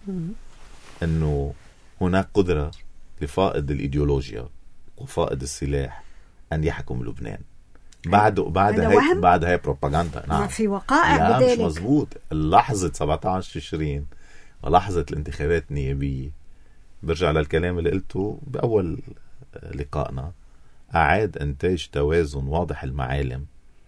انه هناك قدرة لفائض الايديولوجيا وفائض السلاح ان يحكم لبنان. بعد بعد هي بعد هي بروباغندا. نعم. ما في وقائع بذلك. مش مزبوط. لحظة سبعة عشر تشرين ولحظة الانتخابات النيابية، برجع للكلام اللي قلته بأول لقائنا، أعاد إنتاج توازن واضح المعالم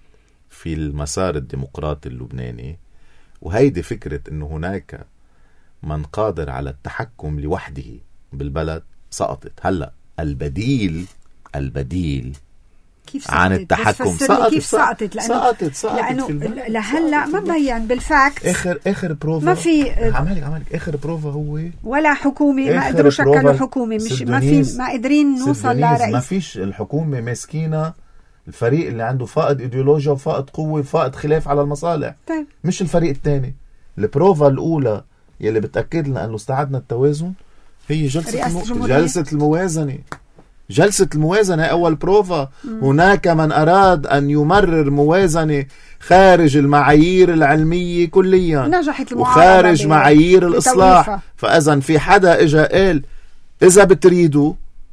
في المسار الديمقراطي اللبناني. وهيدي فكرة انه هناك من قادر على التحكم لوحده بالبلد سقطت. هلأ البديل البديل كيف سقطت؟ عن التحكم سقطت. كيف سقطت؟ لأنه سقطت سقطت لأنه لهلا ما بين بالفاكت. اخر اخر بروفا ما في عمالك عمالك اخر بروفا هو ولا حكومة. ما قدروا شكلوا حكومة. مش ما في ما قادرين نوصل لرئيس. ما فيش. الحكومة ماسكينة الفريق اللي عنده فائض ايديولوجيا وفائض قوة وفائض خلاف على المصالح. طيب. مش الفريق الثاني. البروفا الأولى يلي بتأكد لنا أنه استعدنا التوازن هي جلسة المو... جلسة الموازنة. جلسة الموازنة أول بروفا. مم. هناك من أراد أن يمرر موازنة خارج المعايير العلمية كليا، نجحت وخارج معايير الإصلاح. فأذن في حدا إجا قال إذا بتريدوا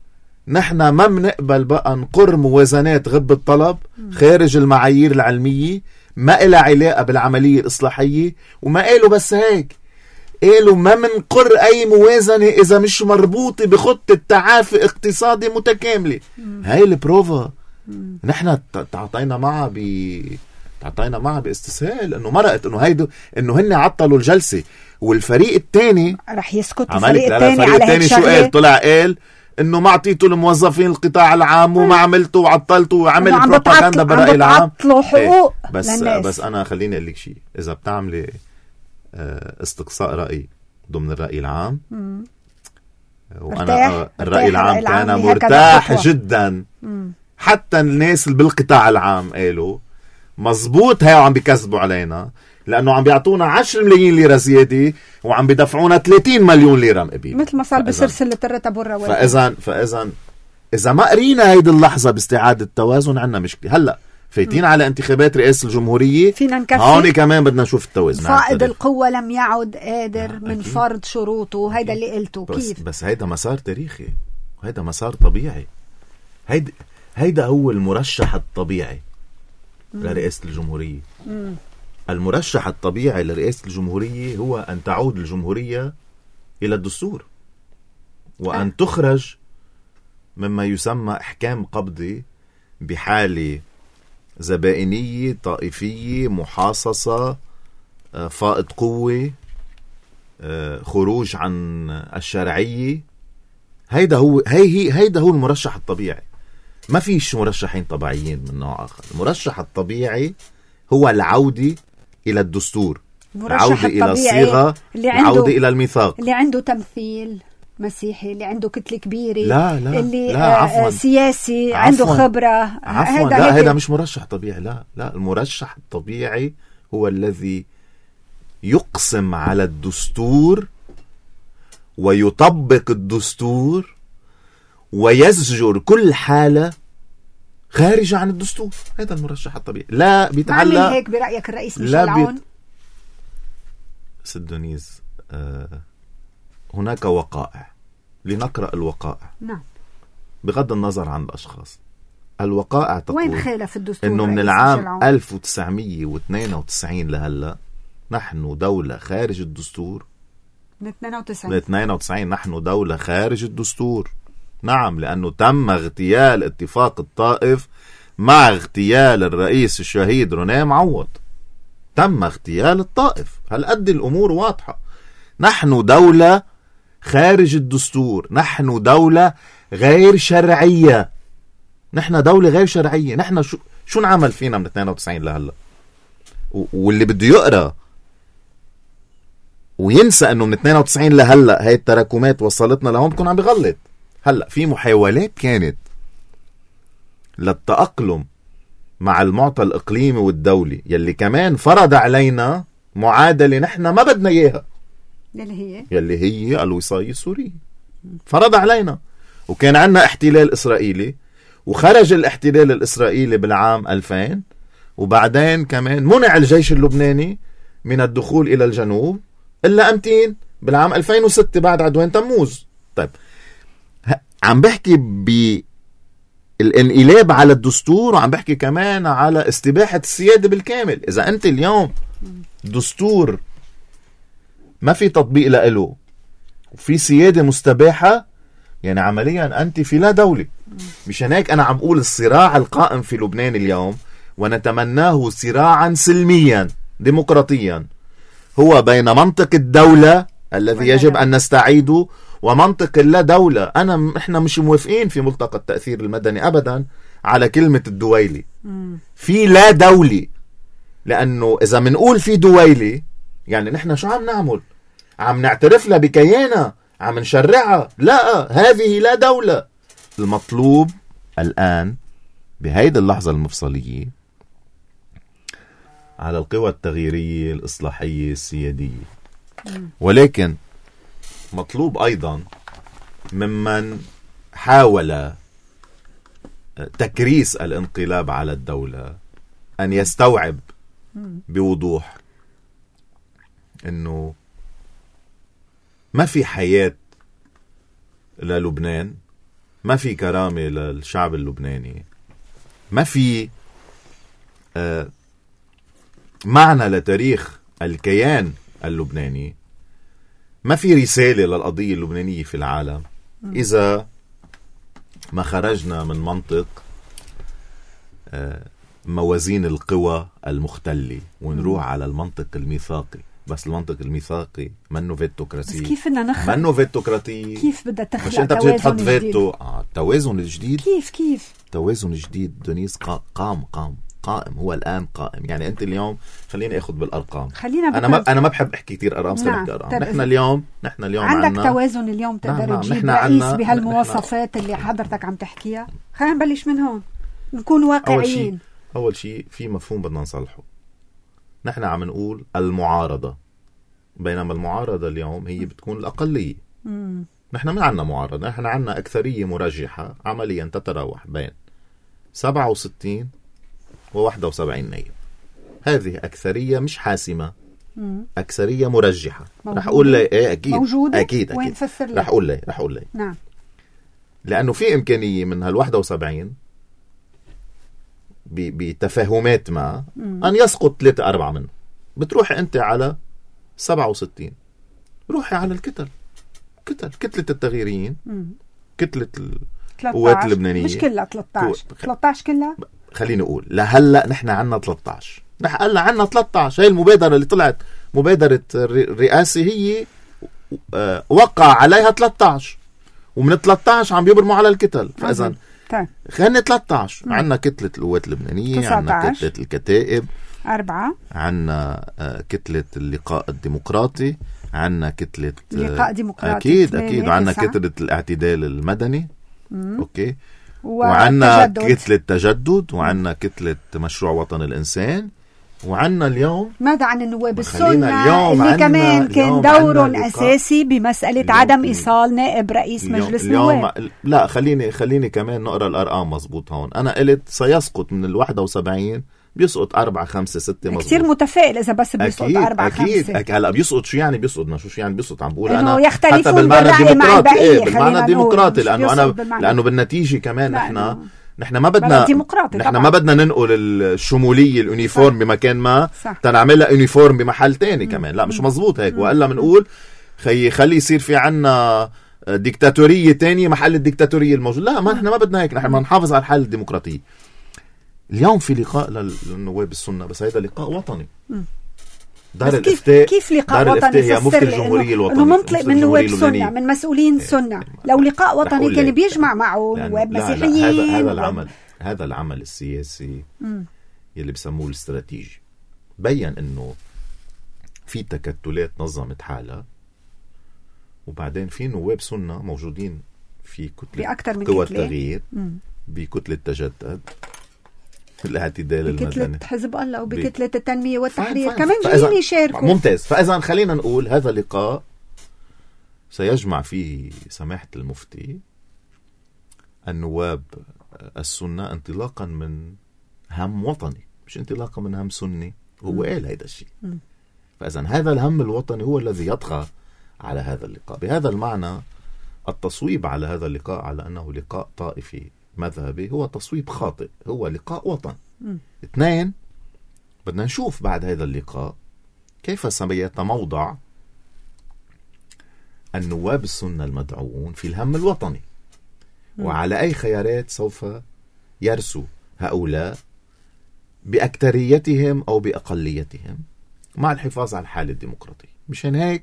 نحن ما منقبل بقى نقر موازنات غب الطلب خارج المعايير العلمية، ما إلها علاقة بالعملية الإصلاحية. وما قالوا بس هيك، قالوا ما منقر أي موازنة إذا مش مربوطة بخطة تعافي اقتصادي متكاملة. هاي البروفا نحن تعطينا معها ب تعطينا معها باستسهال انه مرقت انه هيدو انه هن عطلوا الجلسة والفريق الثاني رح يسكت. الفريق الثاني على هيك شو قال؟ طلع قال انه ما اعطيته الموظفين القطاع العام وما عملته وعطلته وعمل بروباغندا بالرأي العام. حقوق بس للناس. بس انا خليني اقول لك شيء. اذا بتعملي استقصاء رأي ضمن الرأي العام، مم. وانا الرأي العام كان مرتاح جدا. مم. حتى الناس اللي بالقطاع العام قالوا مزبوط هاي عم بيكذبوا علينا لانه عم بيعطونا عشرة ملايين ليرة زيادة وعم بدفعونا ثلاثين مليون ليرة مقابل، مثل ما صار بسلسلة الرتب والرواتب. فاذا فاذا اذا ما قرينا هيدي اللحظة باستعادة التوازن عندنا مشكلة. هلا فايتين على انتخابات رئاسة الجمهورية، فينا نكفي. هون كمان بدنا نشوف التوازن. فائض القوة لم يعد قادر من فرض شروطه. هيدا اللي قلته. بس كيف؟ بس هيدا مسار تاريخي، هيدا مسار طبيعي. هيدا هيدا هو المرشح الطبيعي لرئاسة الجمهورية. مم. المرشح الطبيعي لرئاسة الجمهورية هو أن تعود الجمهورية إلى الدستور وأن أه. تخرج مما يسمى إحكام قبضي بحالة زبائنية طائفية محاصصة، فائض قوة، خروج عن الشرعية. هيدا هو هي هيدا هو المرشح الطبيعي. ما فيش مرشحين طبيعيين من نوع آخر. المرشح الطبيعي هو العودة إلى الدستور، العودة إلى الصيغة، العودة إلى الميثاق، اللي عنده تمثيل مسيحي، اللي عنده كتلة كبيرة، لا لا اللي لا عفواً. سياسي عفواً. عنده خبرة. عفواً. لا هذا مش مرشح طبيعي. لا لا المرشح الطبيعي هو الذي يقسم على الدستور ويطبق الدستور ويزجر كل حالة خارجة عن الدستور. هذا المرشح الطبيعي. لا بيتعلق. ما عمل هيك برأيك الرئيس ميشيل عون؟ بيت... سدونيز آه هناك وقائع، لنقرأ الوقائع. نعم. بغض النظر عن الأشخاص. الوقائع تقول وين خالف الدستور انه من رئيس العام الجلعون؟ ألف وتسعمية واثنين وتسعين لهلا نحن دولة خارج الدستور. من اثنين وتسعين من اثنين وتسعين نحن دولة خارج الدستور. نعم، لأنه تم اغتيال اتفاق الطائف مع اغتيال الرئيس الشهيد رونيه معوض. تم اغتيال الطائف. هل قد الأمور واضحة؟ نحن دولة خارج الدستور، نحن دولة غير شرعية، نحن دولة غير شرعية. نحن شو شو نعمل فينا من اثنين وتسعين لهلا؟ واللي بده يقرأ وينسى انه من اثنين وتسعين لهلا هاي التراكمات وصلتنا لهون بكون عم بغلط. هلا في محاولات كانت للتأقلم مع المعطى الإقليمي والدولي يلي كمان فرض علينا معادلة نحن ما بدنا إياها، يلي هي يلي هي الوصاية السورية. فرض علينا، وكان عنا احتلال إسرائيلي، وخرج الاحتلال الإسرائيلي بالعام ألفين، وبعدين كمان منع الجيش اللبناني من الدخول إلى الجنوب إلا أمتين بالعام ألفين وستة بعد عدوان تموز. طيب عم بحكي بالانقلاب على الدستور، وعم بحكي كمان على استباحة السيادة بالكامل. إذا أنت اليوم دستور ما في تطبيق له وفي سيادة مستباحة، يعني عمليا أنت في لا دولة. مشان هيك أنا عم أقول الصراع القائم في لبنان اليوم، ونتمناه صراعا سلميا ديمقراطيا، هو بين منطق الدولة الذي يجب أن نستعيده ومنطق اللا دولة. أنا إحنا مش موافقين في ملتقى التأثير المدني أبدا على كلمة الدويلي. في لا دولي، لأنه إذا منقول في دويلي يعني نحن شو عم نعمل؟ عم نعترف لها بكيانة، عم نشرعها. لا، هذه لا دولة. المطلوب الآن بهيدي اللحظة المفصلية على القوى التغييرية الإصلاحية السيادية، ولكن مطلوب أيضا ممن حاول تكريس الانقلاب على الدولة أن يستوعب بوضوح أنه ما في حياة للبنان، ما في كرامة للشعب اللبناني، ما في آه معنى لتاريخ الكيان اللبناني، ما في رسالة للقضية اللبنانية في العالم إذا ما خرجنا من منطق موازين القوى المختلة ونروح على المنطق الميثاقي. بس المنطق الميثاقي منه فيتوكراسي. بس كيف بدنا نخلق؟ منه فيتوكراتي. كيف بدها تخلق مش انت بتجي تحط فيتو؟ اه التوازن الجديد. كيف كيف توازن جديد دونيس قام قام قائم، هو الآن قائم. يعني أنت اليوم خليني أخذ بالأرقام. خلينا أنا ما أنا ما بحب أحكي كتير أرقام. نعم. أرقام. نحن اليوم نحن اليوم عندك توازن اليوم تقدر نعم. تجيب نحن رئيس عنا بهالمواصفات اللي حضرتك عم تحكيها؟ خلينا نبلش من هون، نكون واقعيين. أول شيء أول شيء في مفهوم بدنا نصلحه. نحن عم نقول المعارضة، بينما المعارضة اليوم هي بتكون الأقلية. مم. نحن ما عنا معارضة، نحن عنا أكثرية مرجحة عمليا تتراوح بين سبعة وستين وواحدة وسبعين نائب. هذه أكثرية مش حاسمة، مم. أكثرية مرجحة. رح أقول لي إيه أكيد موجودة؟ أكيد أكيد رح أقول لي رح أقول لي نعم. لأنه في إمكانية من هالواحدة وسبعين بتفاهمات ما مم. أن يسقط ثلاثة أربعة منه. بتروحي أنت على سبعة وستين، روحي على الكتل كتل كتلة التغييريين، مم. كتلة القوات اللبنانية. مش كلها ثلاثة عشر ثلاثة عشر كلها. خليني أقول لهلأ نحن عنا ثلاثة عشر. نحن هلا عنا ثلاثة عشر. هاي المبادرة اللي طلعت مبادرة الرئاسة هي وقع عليها ثلاثة عشر، ومن ثلاثة عشر عم بيبرموا على الكتل. فإذا خلينا ثلاثة عشر. عنا كتلة القوات اللبنانية، عنا كتلة الكتائب أربعة، عنا كتلة اللقاء الديمقراطي، عنا كتلة لقاء ديمقراطي أكيد أكيد، وعنا كتلة الاعتدال المدني. مم. أوكي. وعنا كتلة تجدد، وعنا كتلة مشروع وطن الإنسان، وعنا اليوم ماذا عن النواب السنة اللي كمان كان دورهم أساسي بمسألة عدم إيصال نائب رئيس مجلس نواب. لا خليني خليني كمان نقرأ الأرقام مزبوط هون. أنا قلت سيسقط من الواحدة وسبعين بيسقط أربعة خمسة ستة مزبوط. كتير متفائل إذا بس بيسقط أربعة خمسة. أكيد هلا بيسقط. شو يعني بيسقط؟ شو يعني بيسقط؟ عم بقول أنا حتى بالمعنى الديمقراطي. إيه بالمعنى الديمقراطي، لأنه أنا لأنه بالنتيجة كمان نحن نحن ما بدنا نحن ما بدنا ننقل الشمولية اليونيفورم بمكان ما تنعملها يونيفورم بمحل تاني كمان. لا مش مزبوط هيك. وإلا منقول خي خلي يصير في عنا ديكتاتورية تانية محل الديكتاتورية الموجود. لا ما نحن ما بدنا هيك. نحن ما نحافظ على الحالة الديمقراطية. اليوم في لقاء للنواب السنة بس هذا لقاء وطني. دار الافتاء كيف لقاء وطني هي مفتي الجمهورية الوطنية انه منطلق من نواب سنة من مسؤولين سنة. لو لقاء وطني كان بيجمع معه نواب مسيحيين. هذا هذا العمل هذا العمل السياسي م. يلي بسموه الاستراتيجي بيّن انه في تكتلات نظمت حالها وبعدين في نواب سنة موجودين في كتلة قوى التغيير بكتلة تجدد الاعتدال المدني بكتلة حزب الله وبكتلة التنمية والتحرير كمان جايين يشاركوا. ممتاز. فإذا خلينا نقول هذا اللقاء سيجمع فيه سماحة المفتي النواب السنة انطلاقا من هم وطني مش انطلاقا من هم سني. هو قال هذا الشيء. فإذا هذا الهم الوطني هو الذي يطغى على هذا اللقاء. بهذا المعنى التصويب على هذا اللقاء على أنه لقاء طائفي مذهبي هو تصويب خاطئ. هو لقاء وطن. م. اثنين بدنا نشوف بعد هذا اللقاء كيف سيتموضع النواب السنة المدعوون في الهم الوطني م. وعلى أي خيارات سوف يرسوا هؤلاء بأكتريتهم أو بأقليتهم مع الحفاظ على الحالة الديمقراطية. مشان هيك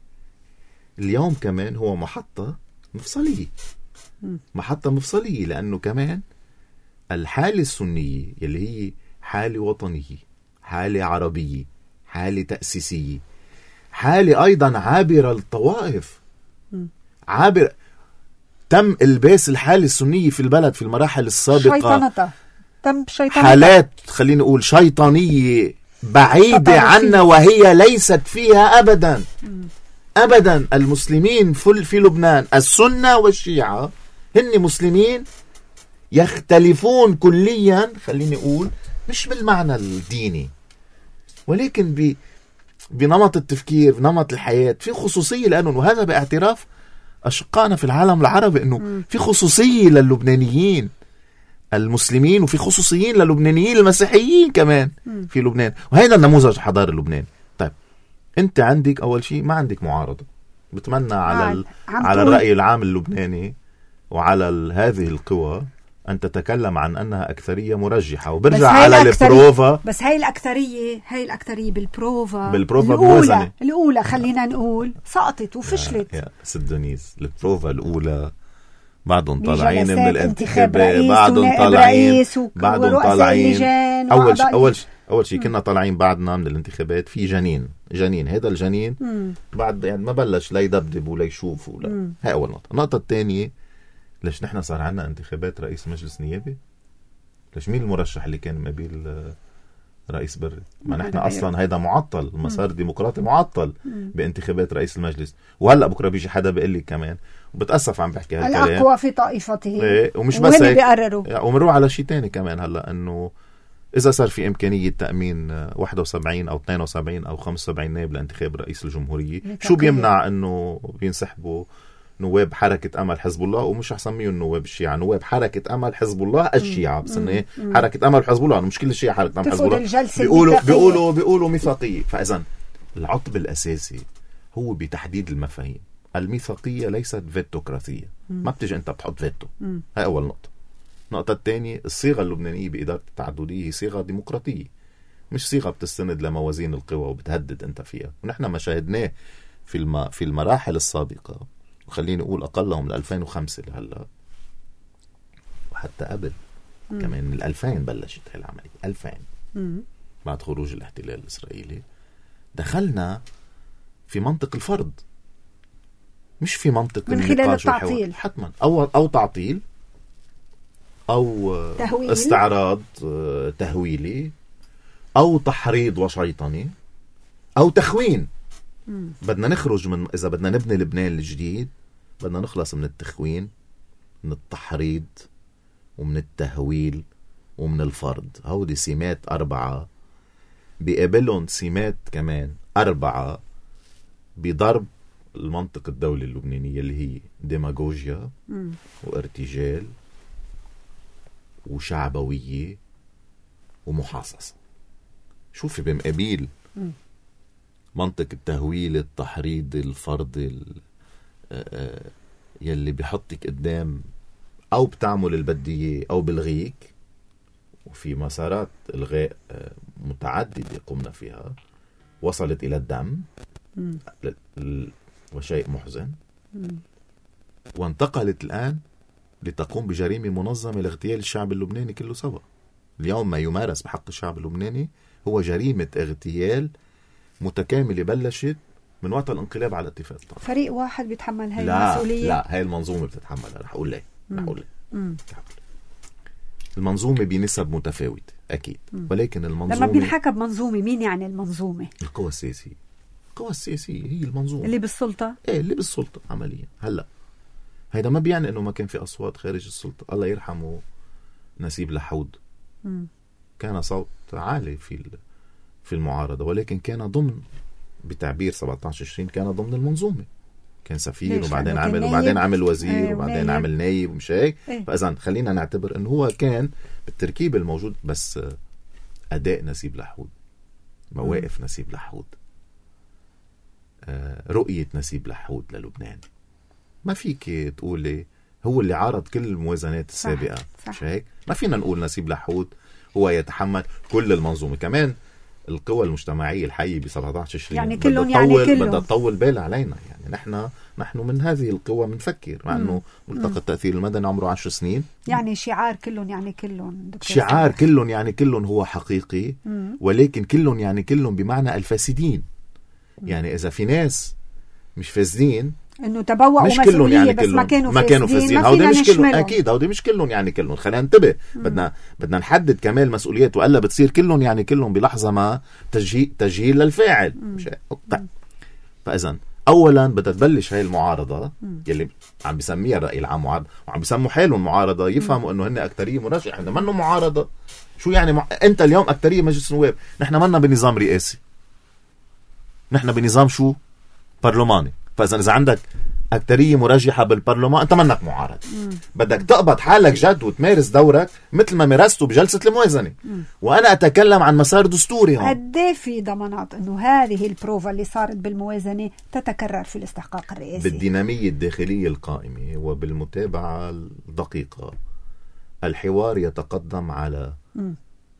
اليوم كمان هو محطة مفصلية محطة مفصلية لأنه كمان الحالة السنية اللي هي حالة وطنية حالة عربية حالة تأسيسية حالة أيضا عابرة للطوائف عابر تم إلباس الحالة السنية في البلد في المراحل السابقة شيطنتها. تم شيطنتها. حالات خلينا نقول شيطانية بعيدة عنا وهي ليست فيها أبدا م. أبدا. المسلمين في لبنان السنة والشيعة هن مسلمين يختلفون كليا خليني أقول مش بالمعنى الديني ولكن ب... بنمط التفكير بنمط الحياة في خصوصية لأنه وهذا باعتراف أشقائنا في العالم العربي أنه في خصوصية للبنانيين المسلمين وفي خصوصيين للبنانيين المسيحيين كمان في لبنان. وهذا النموذج الحضاري اللبناني. طيب أنت عندك أول شيء ما عندك معارضة بتمنى على ال... على الرأي العام اللبناني وعلى هذه القوى أن تتكلم عن أنها أكثرية مرجحة وبرجع على البروفا. بس هاي الأكثرية هاي الأكثرية بالبروفا بالبروفا الأولى بوزنة. الأولى خلينا نقول سقطت وفشلت. يا, يا سدونيس البروفا الأولى بعدهم طالعين من الانتخابات بعدهم طالعين بعدهم طالعين أول شيء أول شيء أول شيء كنا طالعين بعدنا من الانتخابات في جنين جنين هذا الجنين مم. بعد يعني ما بلش لا يدبدب ولا يشوف ولا. هاي أول نقطة. النقطة الثانية ليش نحن صار عنا انتخابات رئيس مجلس نيابي؟ ليش مين المرشح اللي كان ما بين رئيس بري؟ ما نحن أصلا هيدا معطل المسار الديمقراطي معطل مم. بانتخابات رئيس المجلس. وهلأ بكرة بيجي حدا بيقول لي كمان وبتأسف عم بحكي هالكلام الأقوى في طائفته ايه ومش بس هيك بيقرروا. ومنروح على شيء تاني كمان هلأ أنه إذا صار في إمكانية تأمين واحد وسبعين أو اثنين وسبعين أو خمسة وسبعين نائب لانتخاب رئيس الجمهورية شو بيمنع أنه بينسحبوا نواب حركة أمل حزب الله ومش أحسميهم نواب الشيعة نواب حركة أمل حزب الله الشيعة بس إنه حركة أمل حزب الله مش كل الشيعة حركة أمل حزب الله بيقولوا بيقولوا بيقولوا ميثاقية. فإذا العطب الأساسي هو بتحديد المفاهيم. الميثاقية ليست فيتوقراطية ما بتجي أنت بتحط فيتو. هاي أول نقطة. النقطة الثانية الصيغة اللبنانية بإدارة التعددية هي صيغة ديمقراطية مش صيغة بتستند لموازين القوى وبتهدد أنت فيها. ونحن ما شاهدناه في الم... في المراحل السابقة وخليني أقول أقلهم لألفين وخمسة لهلا وحتى قبل مم. كمان من الألفين بلشت هاي العملية ألفين مم. بعد خروج الاحتلال الإسرائيلي دخلنا في منطق الفرض مش في منطق من خلال التعطيل حتما أو أو تعطيل أو تهويل. استعراض تهويلي أو تحريض وشيطني أو تخوين. مم. بدنا نخرج من إذا بدنا نبني لبنان الجديد بدنا نخلص من التخوين من التحريض ومن التهويل ومن الفرض. هودي سمات أربعة بيقابلهم سمات كمان أربعة بضرب المنطق الدولي اللبنانية اللي هي ديماغوجيا مم. وارتجال وشعبوية ومحاصصة. شوفي بمقابل منطق التهويل التحريض الفرض يلي بيحطك قدام أو بتعمل البدية أو بالغيك، وفي مسارات إلغاء متعددة قمنا فيها وصلت إلى الدم وشيء محزن، وانتقلت الآن لتقوم بجريمة منظمة لاغتيال الشعب اللبناني كله سوا. اليوم ما يمارس بحق الشعب اللبناني هو جريمة اغتيال متكاملة بلشت من وقت الانقلاب على الاتفاق الطائفي. فريق واحد بيتحمل هاي لا المسؤولية؟ لا، هاي المنظومة بتتحملها. رح أقول لك رح أقول لك المنظومة بنسب متفاوتة أكيد، مم. ولكن المنظومة لما بينحكى بمنظومة مين يعني المنظومة؟ القوى السياسية. القوى السياسية هي المنظومة اللي بالسلطة. إيه اللي بالسلطة عمليا. هلأ هيدا ما بيعني إنه ما كان في أصوات خارج السلطة. الله يرحمه نسيب لحود، مم. كان صوت عالي في في المعارضة، ولكن كان ضمن بتعبير سبعة عشر تشرين كان ضمن المنظومة. كان سفير وبعدين عمل وبعدين عمل وزير ايه وبعدين عمل نايب ومش هيك. ايه. فإذا خلينا نعتبر انه هو كان بالتركيب الموجود، بس اداء نسيب لحود، مواقف م. نسيب لحود، آه رؤية نسيب لحود للبنان، ما فيك تقولي هو اللي عارض كل الموازنات السابقة. صح. مش هيك؟ ما فينا نقول نسيب لحود هو يتحمل كل المنظومة. كمان القوى المجتمعية الحية ب سبعة عشر تشرين يعني كلهم يعني كلهم بدها تطول بال علينا. يعني نحن نحن من هذه القوى بنفكر، مع انه ملتقى التأثير المدني عمره عشر سنين. يعني شعار كلهم يعني كلهم شعار كلهم يعني كلهم هو حقيقي، مم. ولكن كلهم يعني كلهم بمعنى الفاسدين. مم. يعني إذا في ناس مش فاسدين انه تبوأوا مسؤولية يعني بس ما كانوا ما كانوا فاسدين، هودي مش كلهم اكيد، هودي مش كلهم يعني كلهم. خلينا ننتبه، بدنا بدنا نحدد كمان مسؤوليات، والا بتصير كلهم يعني كلهم بلحظه ما تجهيل تجهيل للفاعل. مش طيب. فاذا اولا بدها تبلش هاي المعارضه مم. يلي عم بيسميها الراي العام معارضه وعم بيسموا حالهم معارضه يفهموا انه هن اكثريه مرشحه. احنا منه معارضه. شو يعني مع... انت اليوم اكثريه مجلس نواب، نحن منا بنظام رئاسي، نحن بنظام شو برلماني. فإذا إذا عندك أكترية مرجحة بالبرلمان أنت منك معارض. مم. بدك تقبض حالك جد وتمارس دورك مثل ما مارسته بجلسة الموازنة. مم. وأنا أتكلم عن مسار دستوري هون. قد في ضمانات أنه هذه البروفا اللي صارت بالموازنة تتكرر في الاستحقاق الرئاسي؟ بالدينامية الداخلية القائمة وبالمتابعة الدقيقة. الحوار يتقدم على مم.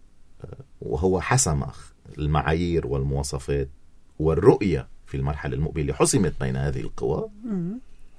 وهو حسم المعايير والمواصفات والرؤية في المرحلة المقبلة حسمت بين هذه القوى. مم.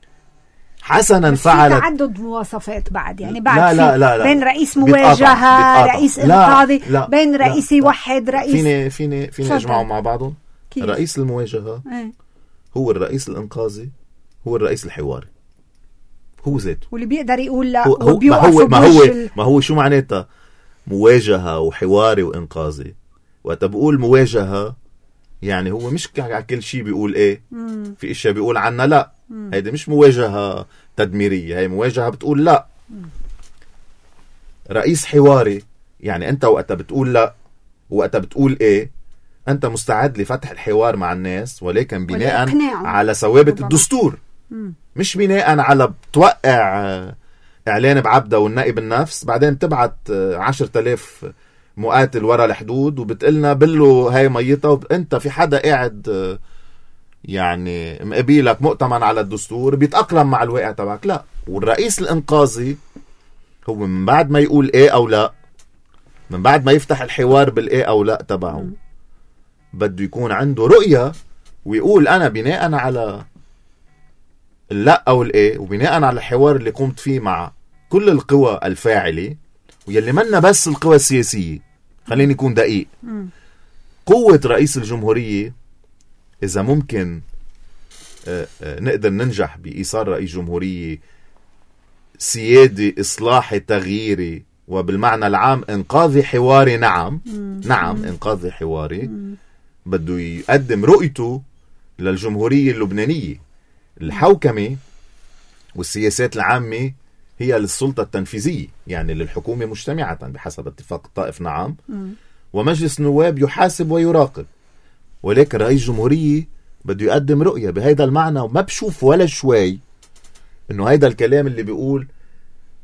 حسنا فعلت تعدد مواصفات بعد يعني بعد لا لا لا لا. بين رئيس مواجهة، رئيس انقاذي، بين رئيس لا. يوحد رئيس. فيني فيني فيني اجمعهم مع بعضهم. كيف؟ رئيس المواجهة ايه؟ هو الرئيس الانقاذي، هو الرئيس الحواري، هو ذاته واللي بيقدر يقول لا. هو ما هو ما هو ال... ما هو شو معناتها مواجهة وحواري وانقاذي؟ وقت بقول مواجهة يعني هو مش على كل شيء بيقول ايه، مم. في اشياء بيقول عنا لا. هيدي مش مواجهة تدميرية، هي مواجهة بتقول لا. مم. رئيس حواري يعني انت وقت بتقول لا وقت بتقول ايه انت مستعد لفتح الحوار مع الناس، ولكن بناء على ثوابت الدستور. مم. مش بناء على بتوقع اعلان بعبدة والنائب النفس بعدين تبعت عشرة آلاف مقاتل ورا الحدود وبتقلنا بلو هاي ميتة وانت في حدا قاعد يعني مقبيلك مؤتمن على الدستور بيتأقلم مع الواقع تبعك. لا. والرئيس الانقاذي هو من بعد ما يقول ايه او لا، من بعد ما يفتح الحوار بالايه او لا تبعه، بده يكون عنده رؤية ويقول انا بناء على اللا او الايه وبناء على الحوار اللي قمت فيه مع كل القوى الفاعلة ويلي منا بس القوى السياسية، خليني يكون دقيق. مم. قوة رئيس الجمهورية إذا ممكن آآ آآ نقدر ننجح بإيصال رئيس جمهورية سيادي إصلاحي تغييري وبالمعنى العام إنقاذي حواري. نعم. مم. نعم. مم. إنقاذي حواري. مم. بده يقدم رؤيته للجمهورية اللبنانية. الحوكمة والسياسات العامة هي للسلطة التنفيذية، يعني للحكومة مجتمعة بحسب اتفاق الطائف. نعم. م. ومجلس النواب يحاسب ويراقب، ولكن رئيس جمهورية بده يقدم رؤية بهيدا المعنى. وما بشوف ولا شوي انه هيدا الكلام اللي بيقول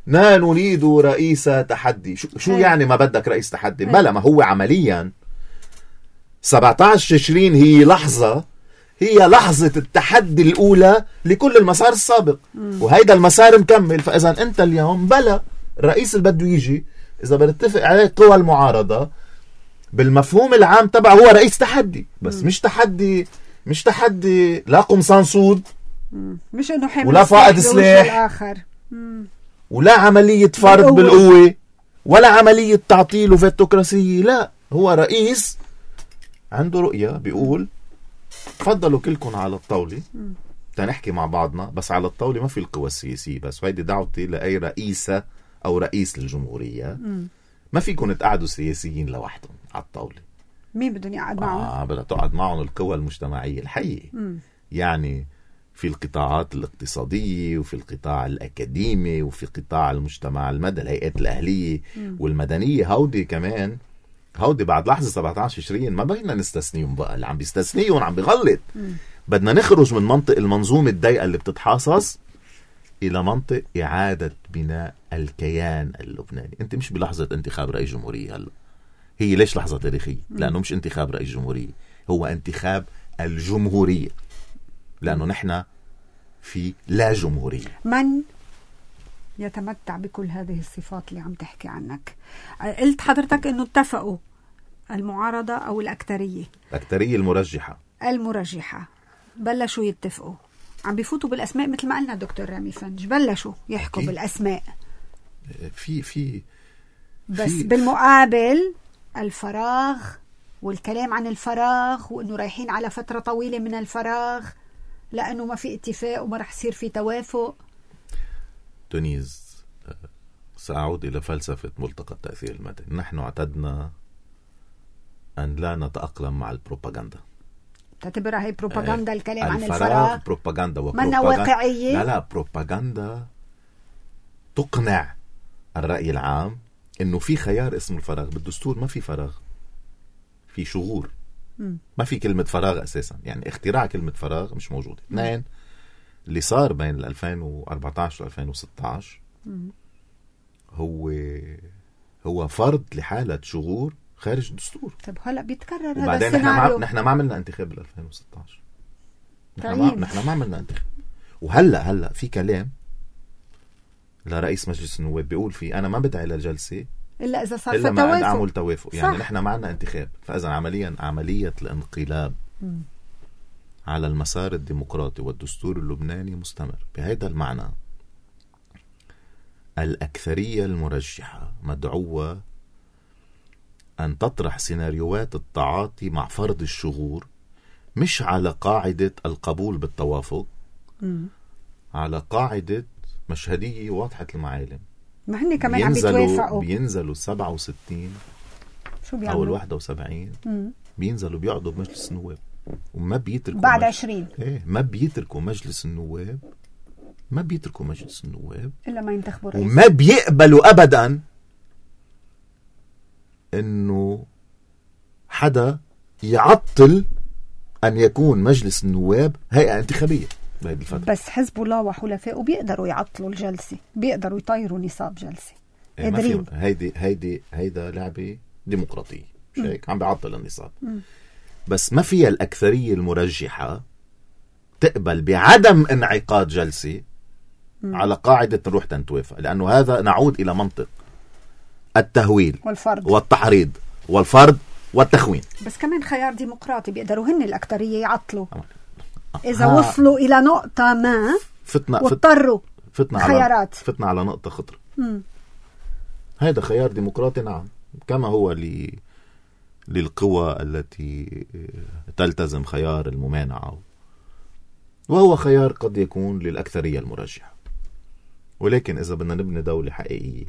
لا نريد رئيس تحدي. شو, شو يعني ما بدك رئيس تحدي؟ بلا، ما هو عمليا سبعة عشر تشرين هي لحظة هي لحظة التحدي الأولى لكل المسار السابق، وهيدا المسار مكمل. فإذا أنت اليوم بلا الرئيس اللي بده يجي إذا بنتفق عليه قوى المعارضة بالمفهوم العام تبع هو رئيس تحدي، بس مش تحدي مش تحدي لا قمصان سود، مش انه حمل ولا فائد سلاح الاخر، ولا عملية فرض بالقوة، ولا عملية تعطيل وفيتوكراسية. لا، هو رئيس عنده رؤية بيقول تفضلوا كلكم على الطاولة تنحكي مع بعضنا، بس على الطاولة ما في القوى السياسية بس، وهيدي دعوتي لأي رئيسة أو رئيس للجمهورية. ما فيكم تقعدوا سياسيين لوحدهم على الطاولة. مين بدهم يقعد معهم؟ آه بدها تقعد معهم القوى المجتمعية الحية. مم. يعني في القطاعات الاقتصادية وفي القطاع الأكاديمي وفي قطاع المجتمع المدني، الهيئات الأهلية مم. والمدنية. هودي كمان هودي بعد لحظة سبعة عشر تشرين ما بدنا نستثنيهم بقى، اللي عم بيستثنيهم عم بيغلط. مم. بدنا نخرج من منطق المنظومة الضيقة اللي بتتحاصص إلى منطق إعادة بناء الكيان اللبناني. أنت مش بلحظة انتخاب رئيس جمهورية هلا، هي ليش لحظة تاريخية؟ لأنه مش انتخاب رئيس جمهورية، هو انتخاب الجمهورية، لأنه نحن في لا جمهورية. من يتمتع بكل هذه الصفات اللي عم تحكي عنك؟ قلت حضرتك أنه اتفقوا المعارضة أو الأكترية الأكترية المرجحة المرجحة بلشوا يتفقوا، عم بيفوتوا بالأسماء مثل ما قلنا دكتور رامي فنج، بلشوا يحكوا بالأسماء في في بس في بالمقابل الفراغ والكلام عن الفراغ، وإنه رايحين على فترة طويلة من الفراغ لأنه ما في اتفاق وما رح يصير في توافق. تونيز، سأعود إلى فلسفة ملتقى التأثير المدني. نحن اعتدنا أن لا نتأقلم مع البروباغندا. تعتبرها هي بروباغندا؟ الكلام عن الفراغ الفراغ بروباغندا منا واقعية؟ لا لا، بروباغندا تقنع الرأي العام إنه في خيار اسمه الفراغ. بالدستور ما في فراغ، في شغور. م. ما في كلمة فراغ أساسا، يعني اختراع كلمة فراغ مش موجودة. اثنين، اللي صار بين ألفين وأربعة عشر و ألفين وستة عشر م. هو هو فرض لحالة شغور خارج الدستور. طب هلا بيتكرر هذا وبعدين السيناريو. نحن ما عملنا انتخاب بال ألفين وستة عشر. نحن ما نحن ما عملنا انتخاب. وهلا هلا في كلام لرئيس مجلس النواب بيقول فيه أنا ما بدعي للجلسة إلا إذا صار إلا في ما توافق. أعمل توافق. يعني نحن معنا انتخاب، فإذا عمليا عملية الانقلاب م. على المسار الديمقراطي والدستور اللبناني مستمر. بهذا المعنى الأكثرية المرجحة مدعوة أن تطرح سيناريوهات التعاطي مع فرض الشغور، مش على قاعدة القبول بالتوافق، م. على قاعدة مشهدية واضحة المعالم. ما هن كمان عم بيتوافقوا. بينزلوا سبعة وستين شو بيعملوا؟ أو الواحد وسبعين بينزلوا بيقعدوا بمجلس النواب وما بيتركوا بعد مج... عشرين ايه ما بيتركوا مجلس النواب ما بيتركوا مجلس النواب إلا ما ينتخبوا رئيس، وما بيقبلوا أبدا إنه حدا يعطل أن يكون مجلس النواب هيئة انتخابية بهذه الفترة. بس حزب الله وحلفائه بيقدروا يعطلوا الجلسة، بيقدروا يطيروا نصاب جلسة. قادرين. هيدي هيدي هيدا لعبة ديمقراطية، مش هيك؟ عم بيعطل النصاب. م. بس ما فيها الأكثرية المرجحة تقبل بعدم انعقاد جلسة م. على قاعدة نروح تنتوافق، لأنه هذا نعود إلى منطق التهويل والفرض والتحريض والفرض والتخوين. بس كمان خيار ديمقراطي بيقدروا هن الأكثرية يعطلوا إذا ها. وصلوا إلى نقطة ما فتنا واضطروا فتنا خيارات على فتنا على نقطة خطر. هذا خيار ديمقراطي نعم، كما هو ل... للقوى التي تلتزم خيار الممانعة، وهو خيار قد يكون للأكثرية المرجحة. ولكن إذا بدنا نبني دولة حقيقية،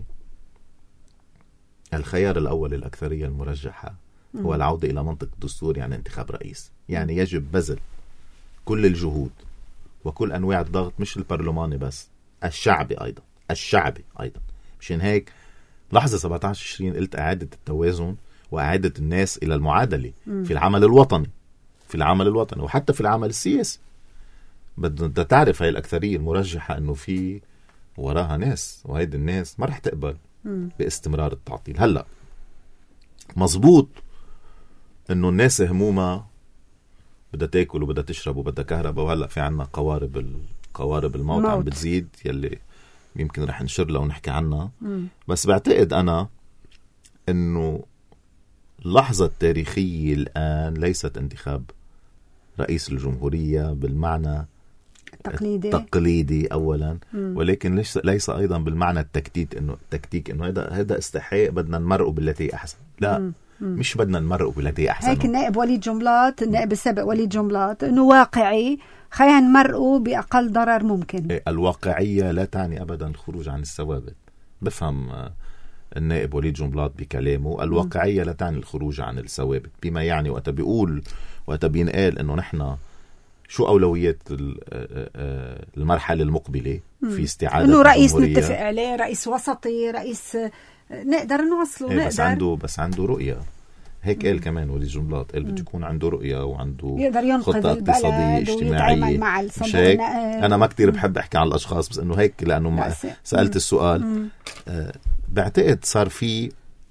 الخيار الأول للأكثرية المرجحة هو العودة إلى منطق الدستور، يعني انتخاب رئيس. يعني يجب بذل كل الجهود وكل أنواع الضغط، مش البرلماني بس، الشعبي أيضا الشعبي أيضا. مشان هيك لحظة سبعة عشر تشرين قلت إعادة التوازن وإعادة الناس إلى المعادلة م. في العمل الوطني في العمل الوطني وحتى في العمل السياسي. بدنا تعرف هاي الأكثرية المرجحة أنه في وراها ناس، وهيدي الناس ما رح تقبل باستمرار التعطيل. هلأ مزبوط انه الناس همومة بدها تاكل وبدها تشرب وبدها كهرباء، وهلأ في عنا قوارب قوارب الموت عم بتزيد يلي يمكن رح نشر لها ونحكي عنها. مم. بس بعتقد أنا انه اللحظة التاريخية الآن ليست انتخاب رئيس الجمهورية بالمعنى التقليدي, التقليدي أولا، مم. ولكن ليس, ليس أيضا بالمعنى التكتيك إنه التكتيك إنه هذا هذا استحقاق بدنا نمرق بالتي أحسن. لا، مم. مم. مش بدنا نمرق بالتي أحسن. هيك النائب وليد جنبلاط، النائب السابق وليد جنبلاط، إنه واقعي، خلينا نمرقه بأقل ضرر ممكن. الواقعية لا تعني أبدا الخروج عن الثوابت. بفهم النائب وليد جنبلاط بكلامه الواقعية لا تعني الخروج عن الثوابت، بما يعني وقت بيقول وقت بينقال إنه نحن شو أولويات المرحلة المقبلة في استعادة إنه رئيس نتفق عليه، رئيس وسطي، رئيس نقدر نوصله. إيه نقدر بس عنده بس عنده رؤية. هيك قال كمان وليد جنبلاط، قال بده يكون عنده رؤية وعنده خطة اقتصادية اجتماعية. مع مش هيك؟ أنا ما كتير بحب أحكي عن الأشخاص، بس إنه هيك لأنه ما سألت السؤال. آه بعتقد صار في،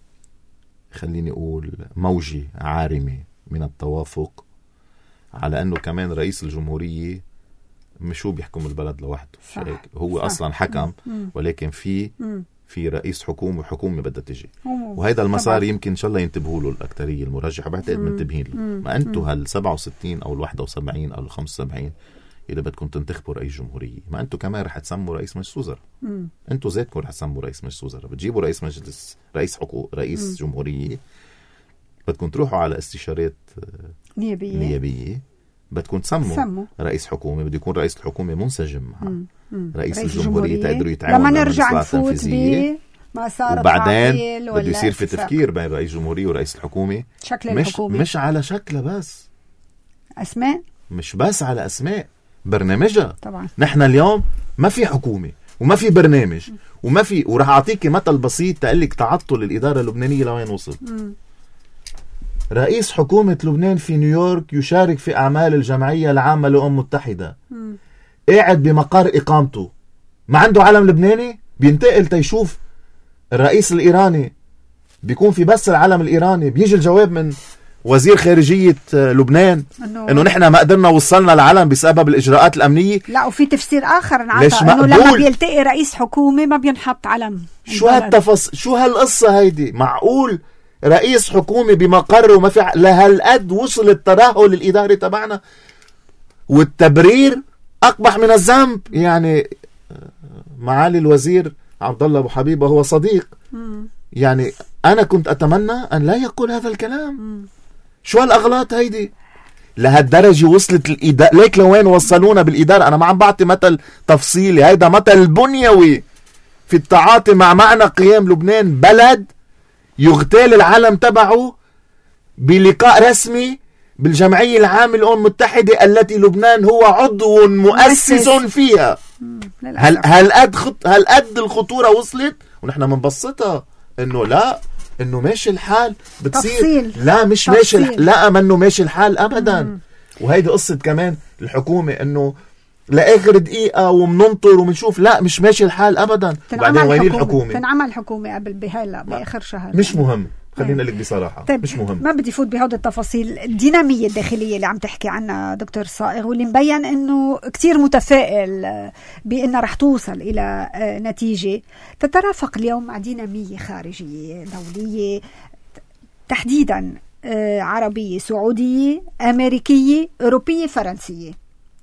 خليني أقول، موجة عارمة من التوافق على أنه كمان رئيس الجمهورية مش هو بيحكم البلد لوحده. هو صح. أصلا حكم، ولكن في في رئيس حكومة وحكومة بدها تجي، وهذا المسار طبعا. يمكن إن شاء الله ينتبهوا له الأكترية المرجحة. بعتقد منتبهين له. ما أنتوا هال سبعة وستين أو الواحد وسبعين أو الخمسة وسبعين إذا بدكم تنتخبوا رئيس جمهورية، ما أنتوا كمان رح تسموا رئيس مجلس وزراء. أنتوا ذاتكم رح تسموا رئيس مجلس وزراء، بتجيبوا رئيس مجلس رئيس حقوق رئيس مم. جمهورية، بدكم تروحوا على استشارات نيابية نيابية، بدكم تسموا سمو. رئيس حكومة بده يكون رئيس الحكومة منسجم مع رئيس, رئيس الجمهورية، تقدروا يتعاونوا لما نرجع نفوت ب ما صار وبعدين بده يصير في تفكير بين رئيس الجمهورية ورئيس الحكومة، شكل مش الحكومة مش على شكلها بس، أسماء، مش بس على أسماء، برنامجها. طبعا نحن اليوم ما في حكومة وما في برنامج وما في، وراح أعطيك مثل بسيط تقلك تعطل الإدارة اللبنانية لوين وصل. م. رئيس حكومة لبنان في نيويورك يشارك في أعمال الجمعية العامة للأمم المتحدة، م. قاعد بمقر إقامته، ما عنده علم لبناني، بينتقل تيشوف الرئيس الإيراني، بيكون في بس العلم الإيراني، بيجي الجواب من وزير خارجية لبنان إنه نحن ما قدرنا وصلنا العلم بسبب الإجراءات الأمنية. لا، وفي تفسير آخر انعطى إنه لما بيلتقي رئيس حكومة ما بينحط علم. شو هالتفص شو هالقصة هيدي؟ معقول رئيس حكومة بمقر وما في لهالقد وصل الترهل الإداري تبعنا؟ والتبرير أقبح من الذنب. يعني معالي الوزير عبد الله أبو حبيبة هو صديق، مم. يعني أنا كنت أتمنى أن لا يقول هذا الكلام. مم. شو هالأغلاط هيدي؟ لهالدرجة وصلت الإدارة. ليك لوين وصلونا بالإدارة؟ أنا ما عم بعطي مثل تفصيلي، هيدا مثل بنيوي في التعاطي مع معنى قيام لبنان بلد يغتال العالم تبعه بلقاء رسمي بالجمعية العامة للأمم المتحدة التي لبنان هو عضو مؤسس فيها. هل هل قد خط هل قد الخطورة وصلت؟ ونحن منبسطها إنه لا، إنه ماشي الحال بتصير تفصيل. لا مش تفصيل. ماشي الح... لا منه ماشي الحال أبدا. مم. وهيدي قصة كمان الحكومة إنه لآخر دقيقة ومننطر ومنشوف، لا مش ماشي الحال أبدا. وبعدين وين الحكومة؟ تنعمل الحكومة قبل بهلا بآخر شهر. مش مهم، خلينا لك بصراحة. طيب مش مهم، ما بدي فوت بهود التفاصيل. الدينامية الداخلية اللي عم تحكي عنها دكتور صائغ، واللي مبين انه كتير متفائل بأنها رح توصل الى نتيجة، تترافق اليوم مع دينامية خارجية دولية، تحديدا عربية، سعودية، أمريكية، أوروبية، فرنسية.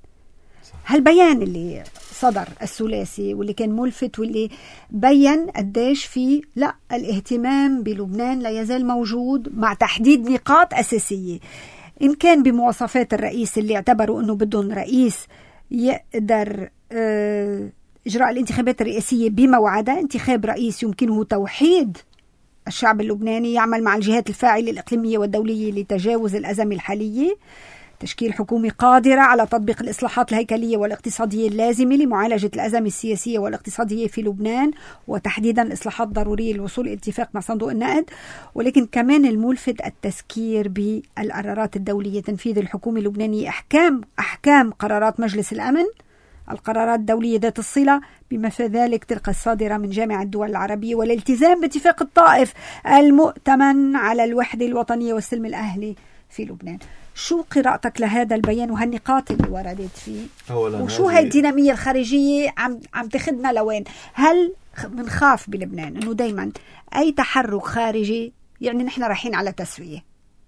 هالبيان اللي صدر الثلاثي واللي كان ملفت واللي بيّن قديش في لا الاهتمام بلبنان لا يزال موجود، مع تحديد نقاط أساسية، إن كان بمواصفات الرئيس اللي اعتبروا أنه بدهم رئيس يقدر إجراء الانتخابات الرئاسية بموعدها، انتخاب رئيس يمكنه توحيد الشعب اللبناني، يعمل مع الجهات الفاعلة الإقليمية والدولية لتجاوز الأزمة الحالية، تشكيل حكومة قادرة على تطبيق الإصلاحات الهيكلية والاقتصادية اللازمة لمعالجة الأزمة السياسية والاقتصادية في لبنان، وتحديدا إصلاحات ضرورية للوصول إلى اتفاق مع صندوق النقد. ولكن كمان الملفت التذكير بالقرارات الدولية، تنفيذ الحكومة اللبنانية أحكام أحكام قرارات مجلس الأمن القرارات الدولية ذات الصلة بما في ذلك تلك الصادرة من جامعة الدول العربية والالتزام باتفاق الطائف المؤتمن على الوحدة الوطنية والسلم الأهلي في لبنان. شو قراءتك لهذا البيان وهالنقاط اللي وردت فيه؟ وشو هاي الدينامية الخارجية عم عم تاخدنا لوين؟ هل بنخاف بلبنان إنه دايما أي تحرك خارجي يعني نحن رايحين على تسوية؟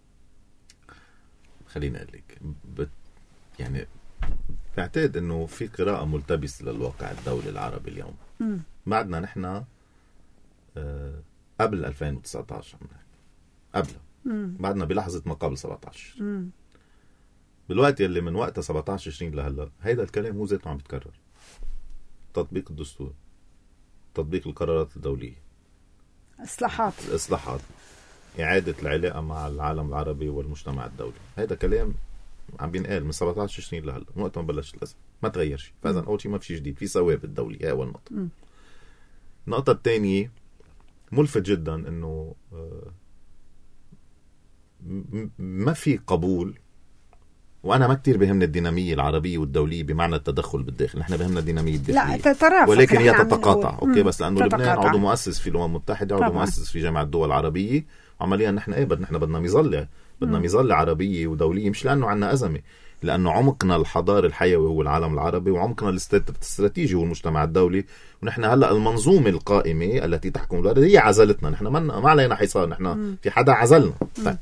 خليني أقول لك بت... يعني بعتقد إنه في قراءة ملتبسة للواقع الدولي العربي اليوم. م. بعدنا نحن آه قبل ألفين وتسعة عشر قبل مم. بعدنا بلحظة ما قبل سبعة عشر. مم. بالوقت يلي من وقتها سبعة عشر عشرين لهلا هيدا الكلام هو ذاته عم يتكرر. تطبيق الدستور، تطبيق القرارات الدولية، إصلاحات الإصلاحات، إعادة العلاقة مع العالم العربي والمجتمع الدولي. هيدا كلام عم بينقال من سبعة عشر عشرين لهلا، من وقت ما بلشت الأزمة ما تغير شيء. فإذا أول شيء ما في شيء جديد، في ثوابت دولية. هي أول نقطة. م. النقطة الثانية ملفت جدا إنه ما في قبول، وأنا ما كتير بهمنا الدينامية العربية والدولية بمعنى التدخل بالداخل. نحن بهمنا الدينامية الداخلية، لا ولكن هي تتقاطع. أوكي، بس لأنه لبنان عضو مؤسس في الأمم المتحدة، عضو مؤسس في جامعة الدول العربية، عمليا نحن إيه بدنا نحن بدنا مظلة بدنا مظلة عربية ودولية، مش لأنه عنا أزمة، لأنه عمقنا الحضاري الحيوي هو العالم العربي، وعمقنا الاستراتيجي هو المجتمع الدولي. ونحن هلأ المنظومة القائمة التي تحكم البلد هي عزلتنا. نحن ما علينا حصار، نحن في حدا عزلنا. طيب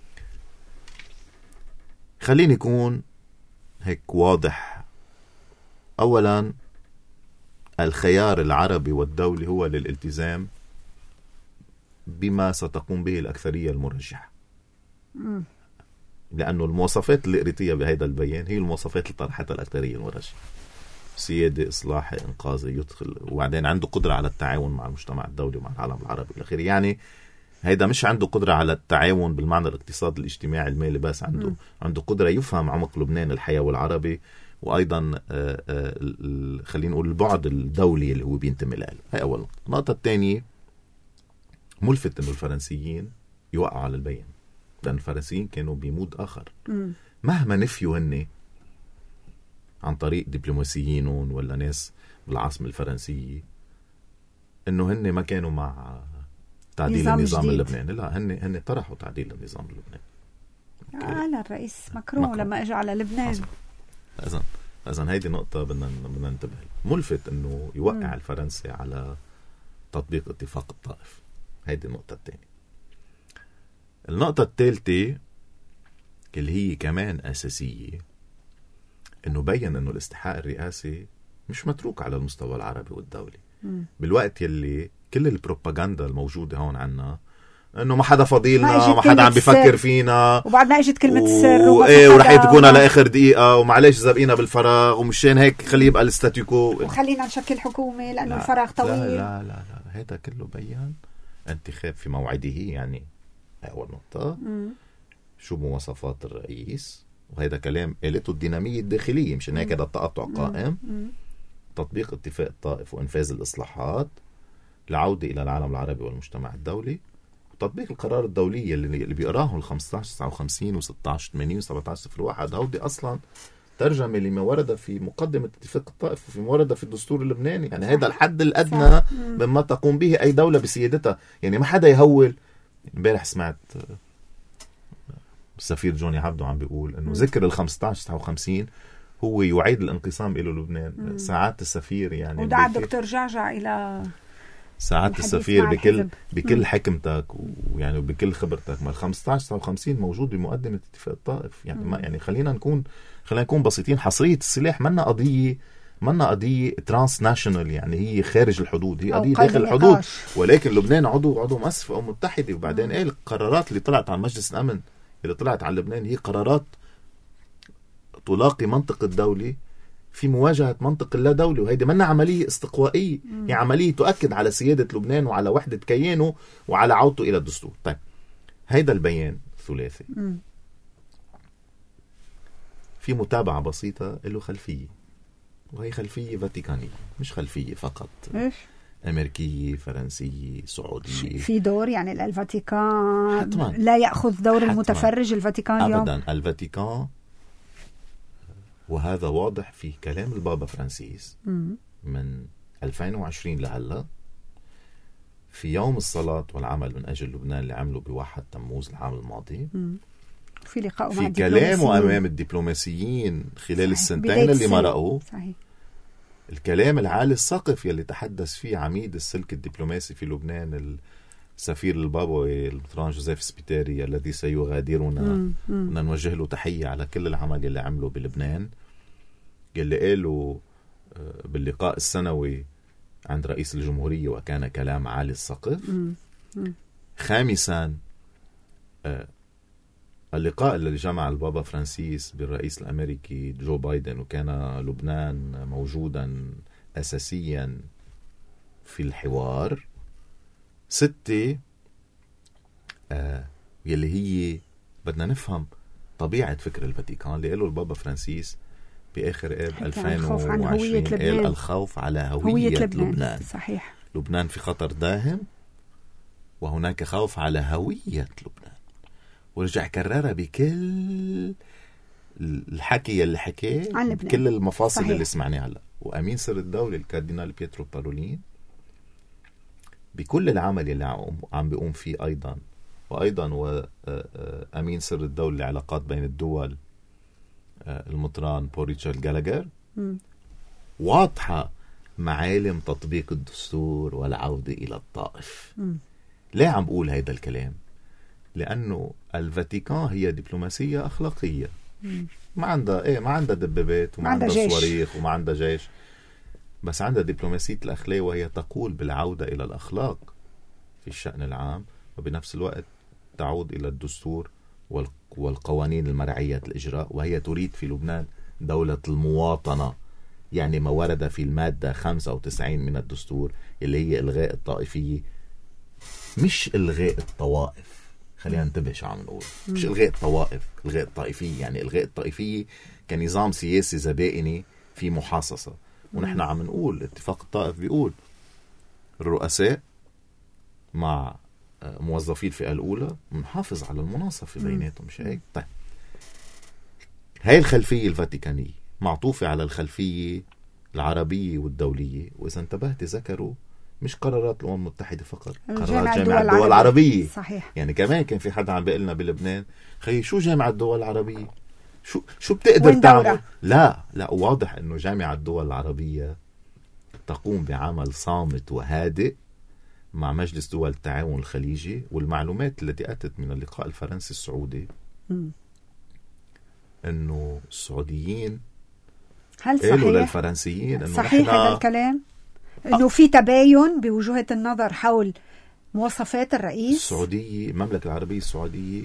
خليني يكون هيك واضح. أولا الخيار العربي والدولي هو للالتزام بما ستقوم به الأكثرية المرجحة، لأنه المواصفات اللي قريتيها بهذا البيان هي المواصفات اللي طرحتها الأكثرية المرجحة: سيادة، إصلاحي، إنقاذي، يدخل، وبعدين عنده قدرة على التعاون مع المجتمع الدولي ومع العالم العربي الأخير. يعني هيدا مش عنده قدرة على التعاون بالمعنى الاقتصادي الاجتماعي المالي بس، عنده م. عنده قدرة يفهم عمق لبنان الحيوي العربي، وأيضا آآ آآ خلينا نقول البعد الدولي اللي هو بينتمي له. هاي أول نقطة. النقطة الثانية ملفت إنه الفرنسيين يوقعوا على البيان، لأن الفرنسيين كانوا بمود آخر. م. مهما نفيوا هن عن طريق دبلوماسيينهم ولا ناس بالعاصمة الفرنسية إنه هن ما كانوا مع تعديل نظام النظام اللبناني. لا، هن هن طرحوا تعديل النظام اللبناني. آه لا، الرئيس ماكرون, ماكرون لما اجى على لبنان. اذا اذا هيدي نقطه بدنا بدنا ننتبه. ملفت انه يوقع م. الفرنسي على تطبيق اتفاق الطائف. هيدي النقطه الثانيه. النقطه الثالثه اللي هي كمان اساسيه، انه بين انه الاستحقاق الرئاسي مش متروك على المستوى العربي والدولي. م. بالوقت يلي كل البروباغندا الموجودة هون عنا انه ما حدا فضيلنا، ما, ما حدا عم بيفكر فينا، وبعدنا اجت كلمة و... السر وايه ورح تكون على اخر دقيقة، ومعليش زبقينا بالفراغ، ومشان هيك خليه يبقى الستاتيكو، وخلينا نشكل حكومة لانه لا الفراغ طويل. لا لا لا, لا. هذا كله بيان انتخاب في موعده. يعني اول نقطة م. شو مواصفات الرئيس، وهذا كلام قالته الدينامية الداخلية، مشان هيك هذا التقطع قائم. م. تطبيق اتفاق الطائف وانفاذ الاصلاحات، العودة إلى العالم العربي والمجتمع الدولي، وتطبيق القرار الدولية اللي, اللي بيقراه الخمسة عشر تسعة وخمسين وستة عشر ثمانين وسبعة عشر صفر واحد. هودي أصلا ترجمة لما ورد في مقدمة اتفاق الطائف وفي ورد في الدستور اللبناني. يعني هذا الحد الأدنى مما تقوم به أي دولة بسيادتها. يعني ما حدا يهول. امبارح سمعت السفير جوني عبدو عم بيقول إنه ذكر الخمسة عشر تسعة وخمسين هو يعيد الانقسام إلى لبنان. مم. ساعات السفير يعني ودعا الدكتور جعجع إلى ساعات السفير بكل بكل حكمتك ويعني بكل خبرتك، ما الخمسة عشر تسعة وخمسين موجود بمقدمة اتفاق الطائف. يعني ما يعني خلينا نكون خلينا نكون بسيطين. حصرية السلاح منا قضية منا قضية ترانس ناشونال، يعني هي خارج الحدود، هي قضية داخل الحدود. ولكن لبنان عضو عضو مؤسس في الأمم المتحدة. وبعدين ايه القرارات اللي طلعت عن مجلس الأمن اللي طلعت عن لبنان هي قرارات تلاقي منطق الدولي في مواجهة منطق اللا دولي، وهيدي منا عملية استقوائية، هي يعني عملية تؤكد على سيادة لبنان وعلى وحدة كيانه وعلى عودته إلى الدستور. طيب هيدا البيان ثلاثي في متابعة بسيطة له خلفية، وهي خلفية فاتيكانية، مش خلفية فقط إيش؟ أمريكية، فرنسية، سعودية. في دور يعني الفاتيكان حتماً. لا يأخذ دور حتماً. المتفرج الفاتيكان أبداً. الفاتيكان وهذا واضح في كلام البابا فرانسيس من ألفين وعشرين لهلا في يوم الصلاة والعمل من أجل لبنان اللي عمله بواحد تموز العام الماضي، في لقاء في كلامه أمام الدبلوماسيين خلال صحيح. السنتين اللي مرقوا، الكلام العالي السقف يلي تحدث فيه عميد السلك الدبلوماسي في لبنان السفير البابوي المطران جوزيف سبيتاري الذي سيغادرنا، بدنا نوجه له تحية على كل العمل اللي عمله بلبنان، يلي قاله باللقاء السنوي عند رئيس الجمهورية وكان كلام عالي السقف. مم. مم. خامسا اللقاء الذي جمع البابا فرانسيس بالرئيس الأمريكي جو بايدن، وكان لبنان موجودا أساسيا في الحوار. ستة آه يلي هي بدنا نفهم طبيعة فكر الفاتيكان اللي قاله البابا فرانسيس بآخر آب ألفين وعشرين، قال الخوف على هوية, هوية لبنان. لبنان صحيح. لبنان في خطر داهم وهناك خوف على هوية لبنان، ورجع كررها بكل الحكي اللي حكيه بكل المفاصل صحيح. اللي سمعناها هلا. وأمين سر الدولة الكاردينال بيترو بارولين بكل العمل اللي عم بيقوم فيه أيضا، وأيضا وأمين سر الدولة العلاقات بين الدول المطران بول ريتشارد جالاغر، واضحة معالم تطبيق الدستور والعودة إلى الطائف. م. ليه عم بقول هيدا الكلام؟ لأنه الفاتيكان هي دبلوماسية أخلاقية، م. ما عندها إيه ما عندها دبابات وما عندها صواريخ وما عندها جيش، بس عندها دبلوماسية الأخلاق، وهي تقول بالعودة إلى الأخلاق في الشأن العام، وبنفس الوقت تعود إلى الدستور والقوانين المرعية الإجراء، وهي تريد في لبنان دولة المواطنة، يعني ما ورد في المادة خمسة وتسعين من الدستور اللي هي إلغاء الطائفية، مش إلغاء الطوائف. خلينا ننتبه شو عم نقول، مش إلغاء الطوائف، إلغاء الطائفية. يعني إلغاء الطائفية كنظام سياسي زبائني في محاصصة، ونحن عم نقول اتفاق الطائف بيقول الرؤساء مع موظفي الفئة الأولى منحافظ على المناصفة بيناتهم، مش هيك؟ طيب هاي الخلفية الفاتيكانية معطوفة على الخلفية العربية والدولية، وإذا انتبهت ذكروا مش قرارات الأمم المتحدة فقط، قرارات جامعة الدول, الدول العربية. صحيح. يعني كمان كان في حدا عم بيقلنا بلبنان خي شو جامعة الدول العربية؟ شو شو بتقدر تعمل؟ لا لا واضح إنه جامعة الدول العربية تقوم بعمل صامت وهادئ مع مجلس دول التعاون الخليجي. والمعلومات التي أتت من اللقاء الفرنسي السعودي م. إنه السعوديين هل قالوا للفرنسيين إنه صحيح هذا الكلام؟ إنه في تباين بوجهة النظر حول مواصفات الرئيس. السعودية المملكة العربية السعودية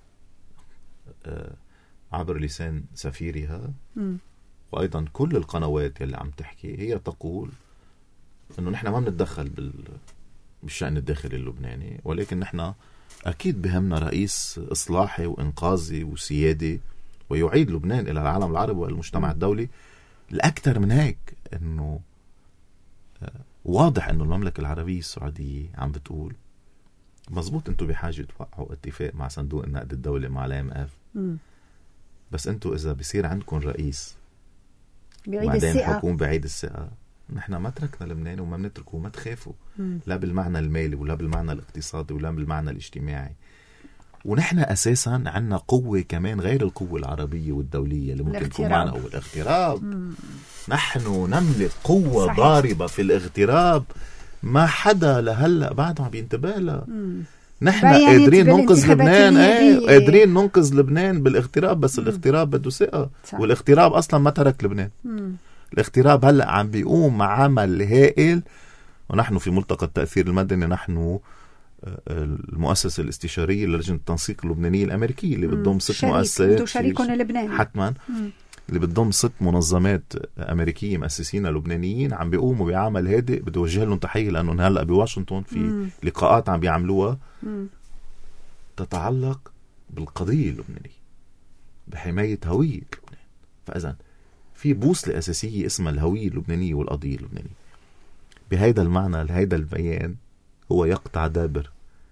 عبر لسان سفيرها م. وأيضا كل القنوات اللي عم تحكي هي تقول إنه نحن ما بنتدخل بال بالشأن الداخلي اللبناني، ولكن نحن أكيد بهمنا رئيس إصلاحي وإنقاذي وسيادي ويعيد لبنان إلى العالم العربي والمجتمع الدولي. الأكثر من هيك إنه واضح إنه المملكة العربية السعودية عم بتقول مزبوط أنتوا بحاجة توقعوا اتفاق مع صندوق النقد الدولي مع الآي إم إف، بس أنتوا إذا بصير عندكم رئيس وبعدين حكومة بعيد الثقة، نحن ما تركنا لبنان وما بنتركه، وما تخافوا م. لا بالمعنى المالي ولا بالمعنى الاقتصادي ولا بالمعنى الاجتماعي. ونحن أساسا عنا قوة كمان غير القوة العربية والدولية اللي ممكن تكون معنا، أو الاغتراب. م. نحن نملك قوة صحيح. ضاربة في الاغتراب ما حدا لهلأ بعد ما بينتبه لها. نحن قادرين ننقذ لبنان، ايه قادرين ننقذ لبنان بالاغتراب، بس م. الاغتراب بده ثقة، والاغتراب أصلا ما ترك لبنان. م. الاغتراب هلأ عم بيقوم مع عمل هائل، ونحن في ملتقى التأثير المدني نحن المؤسسة الاستشارية للجنة التنسيق اللبنانية الأمريكية اللي بتضم ست مؤسسات شريكنا اللبناني حتما مم. اللي بتضم ست منظمات أمريكية مؤسسين لبنانيين عم بيقوموا بعمل هادئ. بدي أوجه لهم تحية لأنه هلأ بواشنطن في مم. لقاءات عم بيعملوها مم. تتعلق بالقضية اللبنانية بحماية هوية لبنان. فإذن في بوصلة أساسية اسمها الهوية اللبنانية والقضية اللبنانية. بهيدا المعنى هيدا البيان هو يقطع دابر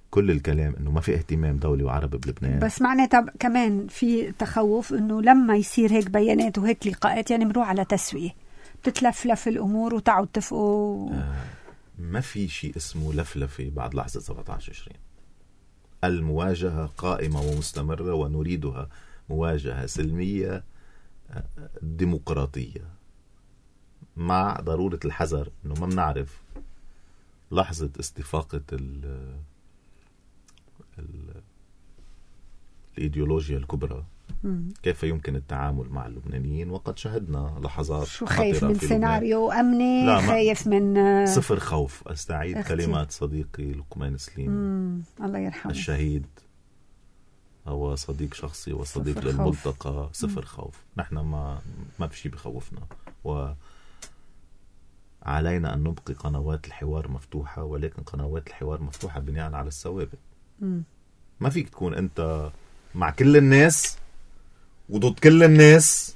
كل الكلام انه ما في اهتمام دولي وعربي بلبنان. بس معناتها كمان في تخوف انه لما يصير هيك بيانات وهيك لقاءات يعني بنروح على تسوية، بتتلفلف الامور وتعوا اتفقوا. آه ما في شيء اسمه لفلفة بعد لحظة سبعة عشر عشرين. المواجهة قائمة ومستمرة ونريدها مواجهة سلمية ديمقراطية، مع ضرورة الحذر انه ما بنعرف لحظة استفاقة ال ال الإيديولوجيا الكبرى مم. كيف يمكن التعامل مع اللبنانيين، وقد شهدنا لحظات. شو خايف من سيناريو أمني؟ لا خايف من صفر خوف. أستعيد اختي. كلمات صديقي لقمان سليم مم. الله يرحمه الشهيد، هو صديق شخصي وصديق صفر للملتقى. خوف. صفر مم. خوف. نحن ما ما بشي بخوفنا، وعلينا أن نبقي قنوات الحوار مفتوحة، ولكن قنوات الحوار مفتوحة بناء على الثوابت. مم. ما فيك تكون أنت مع كل الناس وضد كل الناس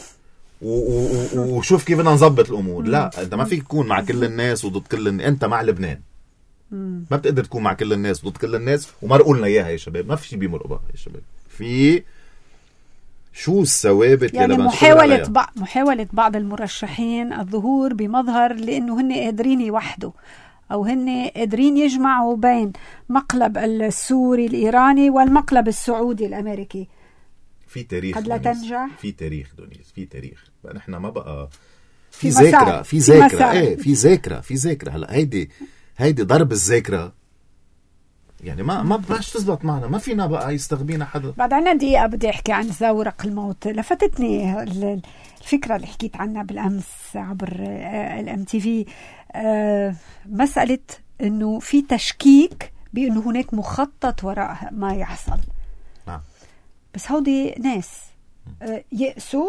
وشوف كيف بدنا نظبط الأمور. لا، أنت ما فيك تكون مع كل الناس وضد كل الناس. أنت مع لبنان، ما بتقدر تكون مع كل الناس وضد كل الناس. ومرقوا لنا إياها يا شباب، ما في شيء بيمرقوا يا شباب. في شو الثوابت يعني محاولة بعض محاولة بعض المرشحين الظهور بمظهر لأنه هن قادرين يوحدوا، أو هن قادرين يجمعوا بين مقلب السوري الإيراني والمقلب السعودي الأمريكي. في تاريخ قد لا تنجح. في تاريخ دونيس، في تاريخ. نحن ما بقى في ذاكرة، في ذاكرة ايه في ذاكرة في ذاكرة هلا هيدي هيدي ضرب الذاكرة يعني ما ما بدهاش تزبط معنا، ما فينا بقى يستغبينا حدا. بعد عنا دقيقة بدي أحكي عن زورق الموت. لفتتني الفكرة اللي حكيت عنها بالأمس عبر الام تي في، مسألة إنه في تشكيك بأنه هناك مخطط وراء ما يحصل. نعم. بس هودي ناس يأسوا،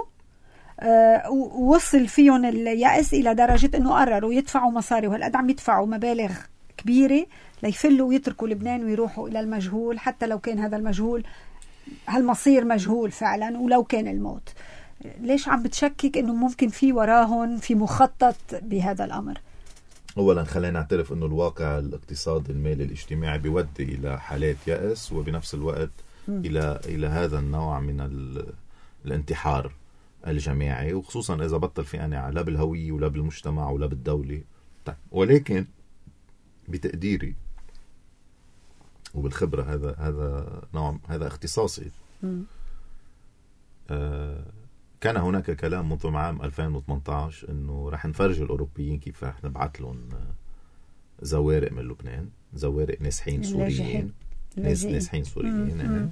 ووصل فيهم اليأس إلى درجة إنه قرروا يدفعوا مصاري، وهالقد عم يدفعوا مبالغ كبيرة ليفلوا ويتركوا لبنان ويروحوا إلى المجهول، حتى لو كان هذا المجهول هالمصير مجهول فعلا، ولو كان الموت. ليش عم بتشكك إنه ممكن في وراهن في مخطط بهذا الأمر؟ أولا خلينا نعترف إنه الواقع الاقتصادي المالي الاجتماعي بيودي إلى حالات يأس، وبنفس الوقت م. إلى إلى هذا النوع من الانتحار الجماعي، وخصوصا إذا بطل في قناعة لا بالهوية ولا بالمجتمع ولا بالدولة. طيب، ولكن بتقديري وبالخبرة، هذا هذا نوع هذا اختصاصي. آه كان هناك كلام منذ عام ألفين وثمانية عشر إنه رح نفرج الأوروبيين كيف رح نبعث لهم زوارق من لبنان، زوارق نازحين سوريين، نازحين سوريين.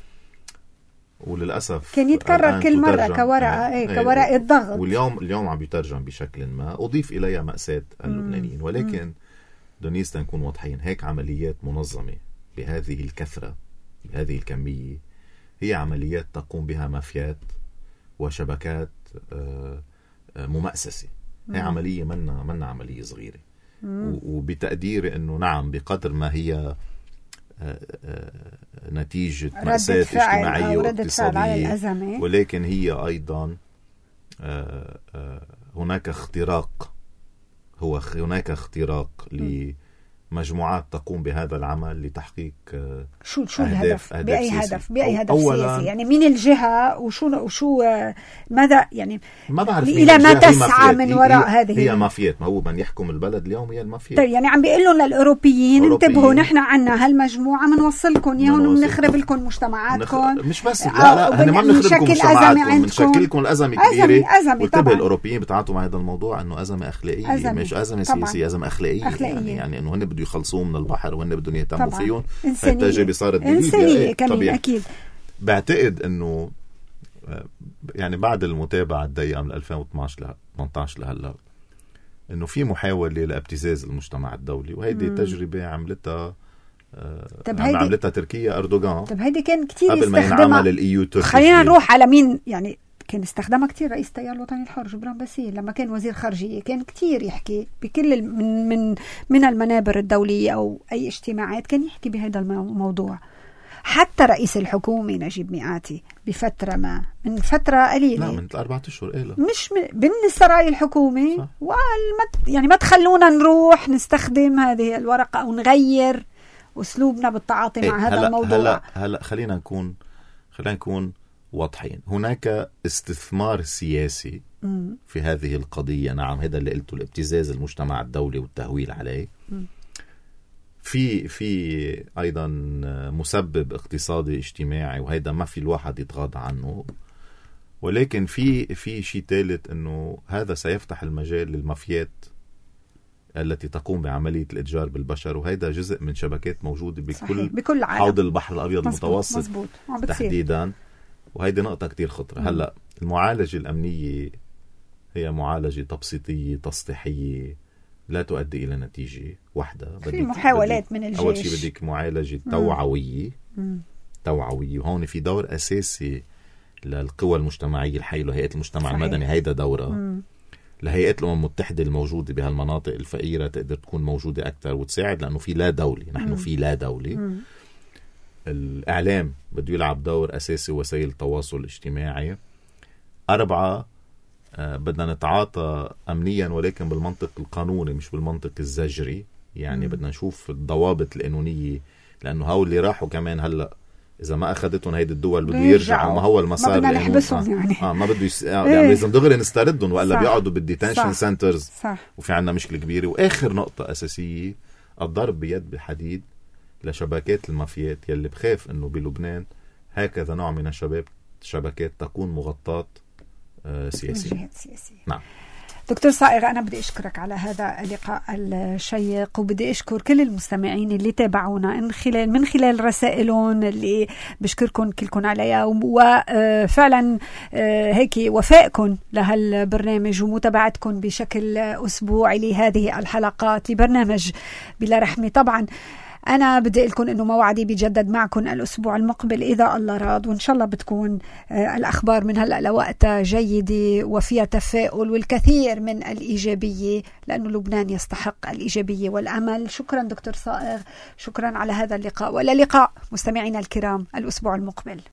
وللأسف كان يتكرر كل مرة كورقة ايه كورقة ضغط. واليوم اليوم عم بيترجم بشكل ما، أضيف إليها مأساة اللبنانيين. ولكن دونيس تنكون واضحين، هيك عمليات منظمة بهذه الكثرة بهذه الكمية هي عمليات تقوم بها مافيات وشبكات ممأسسة. هي عملية منا منا عملية صغيرة. وبتقدير إنه نعم، بقدر ما هي نتيجة مأساة اجتماعية واقتصادية، ولكن هي أيضا هناك اختراق هو هناك اختراق لمجموعات تقوم بهذا العمل لتحقيق شو شو الهدف، بأي هدف بأي هدف سياسي. يعني مين الجهة وشو وشو ماذا يعني ما بعرف إلى ما تسعى من وراء هي هذه هي مافيات. ما هو من يحكم البلد اليوم هي المافيات. طيب يعني عم بيقولوا للأوروبيين انتبهوا، نحن عنا هالمجموعة منوصلكم ياهم وبنخرب لكم مجتمعاتكم. مش بس لا لا احنا ما بنخرب لكم مجتمعاتكم، بنشكل لكم الأزمة كبيرة. وانتبه الأوروبيين بتعاطوا مع هذا الموضوع انه أزمة أخلاقية، أزمة. مش أزمة سياسية، أزمة أخلاقية. أخلاقية. يعني يعني انه هن بده يخلصوه من البحر وهن بدهم يهتموا فيهم. التجربة صارت إنسانية كمان أكيد. بعتقد انه يعني بعد المتابعة الضيقة من ألفين واثني عشر ل ثمانية عشر لهلا، انه في محاولة لابتزاز المجتمع الدولي، وهيدي تجربة عملتها طب عملتها تركيا أردوغان. طب هيدي كان كتير قبل ما ينعمل الإيو تركيا. خلينا نروح على مين يعني كان استخدمها كتير رئيس التيار الوطني الحر جبران باسيل لما كان وزير خارجية. كان كتير يحكي بكل من من من المنابر الدولية أو أي اجتماعات، كان يحكي بهذا الموضوع. حتى رئيس الحكومة نجيب مئاتي بفترة ما من فترة قليلة، لا من أربعة أشهر إيه مش من السراي الحكومة، وقال ما يعني ما تخلونا نروح نستخدم هذه الورقة أو نغير أسلوبنا بالتعاطي إيه مع هذا هلأ الموضوع. هلا هلا خلينا نكون خلينا نكون واضحين. هناك استثمار سياسي مم. في هذه القضية. نعم، هذا اللي قلته، الابتزاز المجتمع الدولي والتهويل عليه. مم. في في أيضا مسبب اقتصادي اجتماعي، وهذا ما في الواحد يتغاضى عنه. ولكن في في شيء ثالث، انه هذا سيفتح المجال للمافيات التي تقوم بعملية الإتجار بالبشر، وهذا جزء من شبكات موجودة بكل, بكل حوض البحر الأبيض مزبوط. المتوسط مزبوط. تحديدا. وهيدي نقطة كتير خطرة. مم. هلأ المعالجة الأمنية هي معالجة تبسيطية تسطيحية لا تؤدي إلى نتيجة واحدة. في محاولات من الجيش. أول شيء بدك معالجة توعوية. مم. توعوية، وهون في دور أساسي للقوى المجتمعية الحية وهيئة المجتمع صحيح. المدني. هيدا دورة مم. لهيئة الأمم المتحدة الموجودة بهالمناطق الفقيرة تقدر تكون موجودة أكثر وتساعد، لأنه في لا دولي. نحن مم. في لا دولي. مم. الإعلام بده يلعب دور أساسي، وسائل التواصل الاجتماعي. أربعة، آه بدنا نتعاطى أمنيا ولكن بالمنطق القانوني مش بالمنطق الزجري. يعني مم. بدنا نشوف الضوابط القانونية، لأنه هؤلاء اللي راحوا كمان هلأ إذا ما أخذتهم هيدي الدول بده يرجعوا. ما هو المسار ما بدنا نحبسهم يعني. آه ما بده يس... يعني لازم دغري نستردهم، وإلا بيقعدوا بالديتنشن سنترز، وفي عنا مشكلة كبيرة. وآخر نقطة أساسية، الضرب بيد بحديد لشبكات المافيات يلي بخاف إنه بلبنان هكذا نوع من الشباب شبكات تكون مغطاة آه سياسية. نعم. دكتور صائغ، أنا بدي أشكرك على هذا اللقاء الشيق، وبدي أشكر كل المستمعين اللي تابعونا من خلال من خلال رسائلهم اللي بشكركم كلكم عليها، وفعلا هيك وفائكم لهالبرنامج ومتابعتكم بشكل أسبوعي لهذه الحلقات لبرنامج بلا رحمة. طبعا أنا بدي لكم إنه موعدي بيجدد معكم الأسبوع المقبل إذا الله راد، وإن شاء الله بتكون الأخبار من هلأ لوقتها جيدة وفيها تفاؤل والكثير من الإيجابية، لأنه لبنان يستحق الإيجابية والأمل. شكرا دكتور صائغ، شكرا على هذا اللقاء، وإلى اللقاء مستمعينا الكرام الأسبوع المقبل.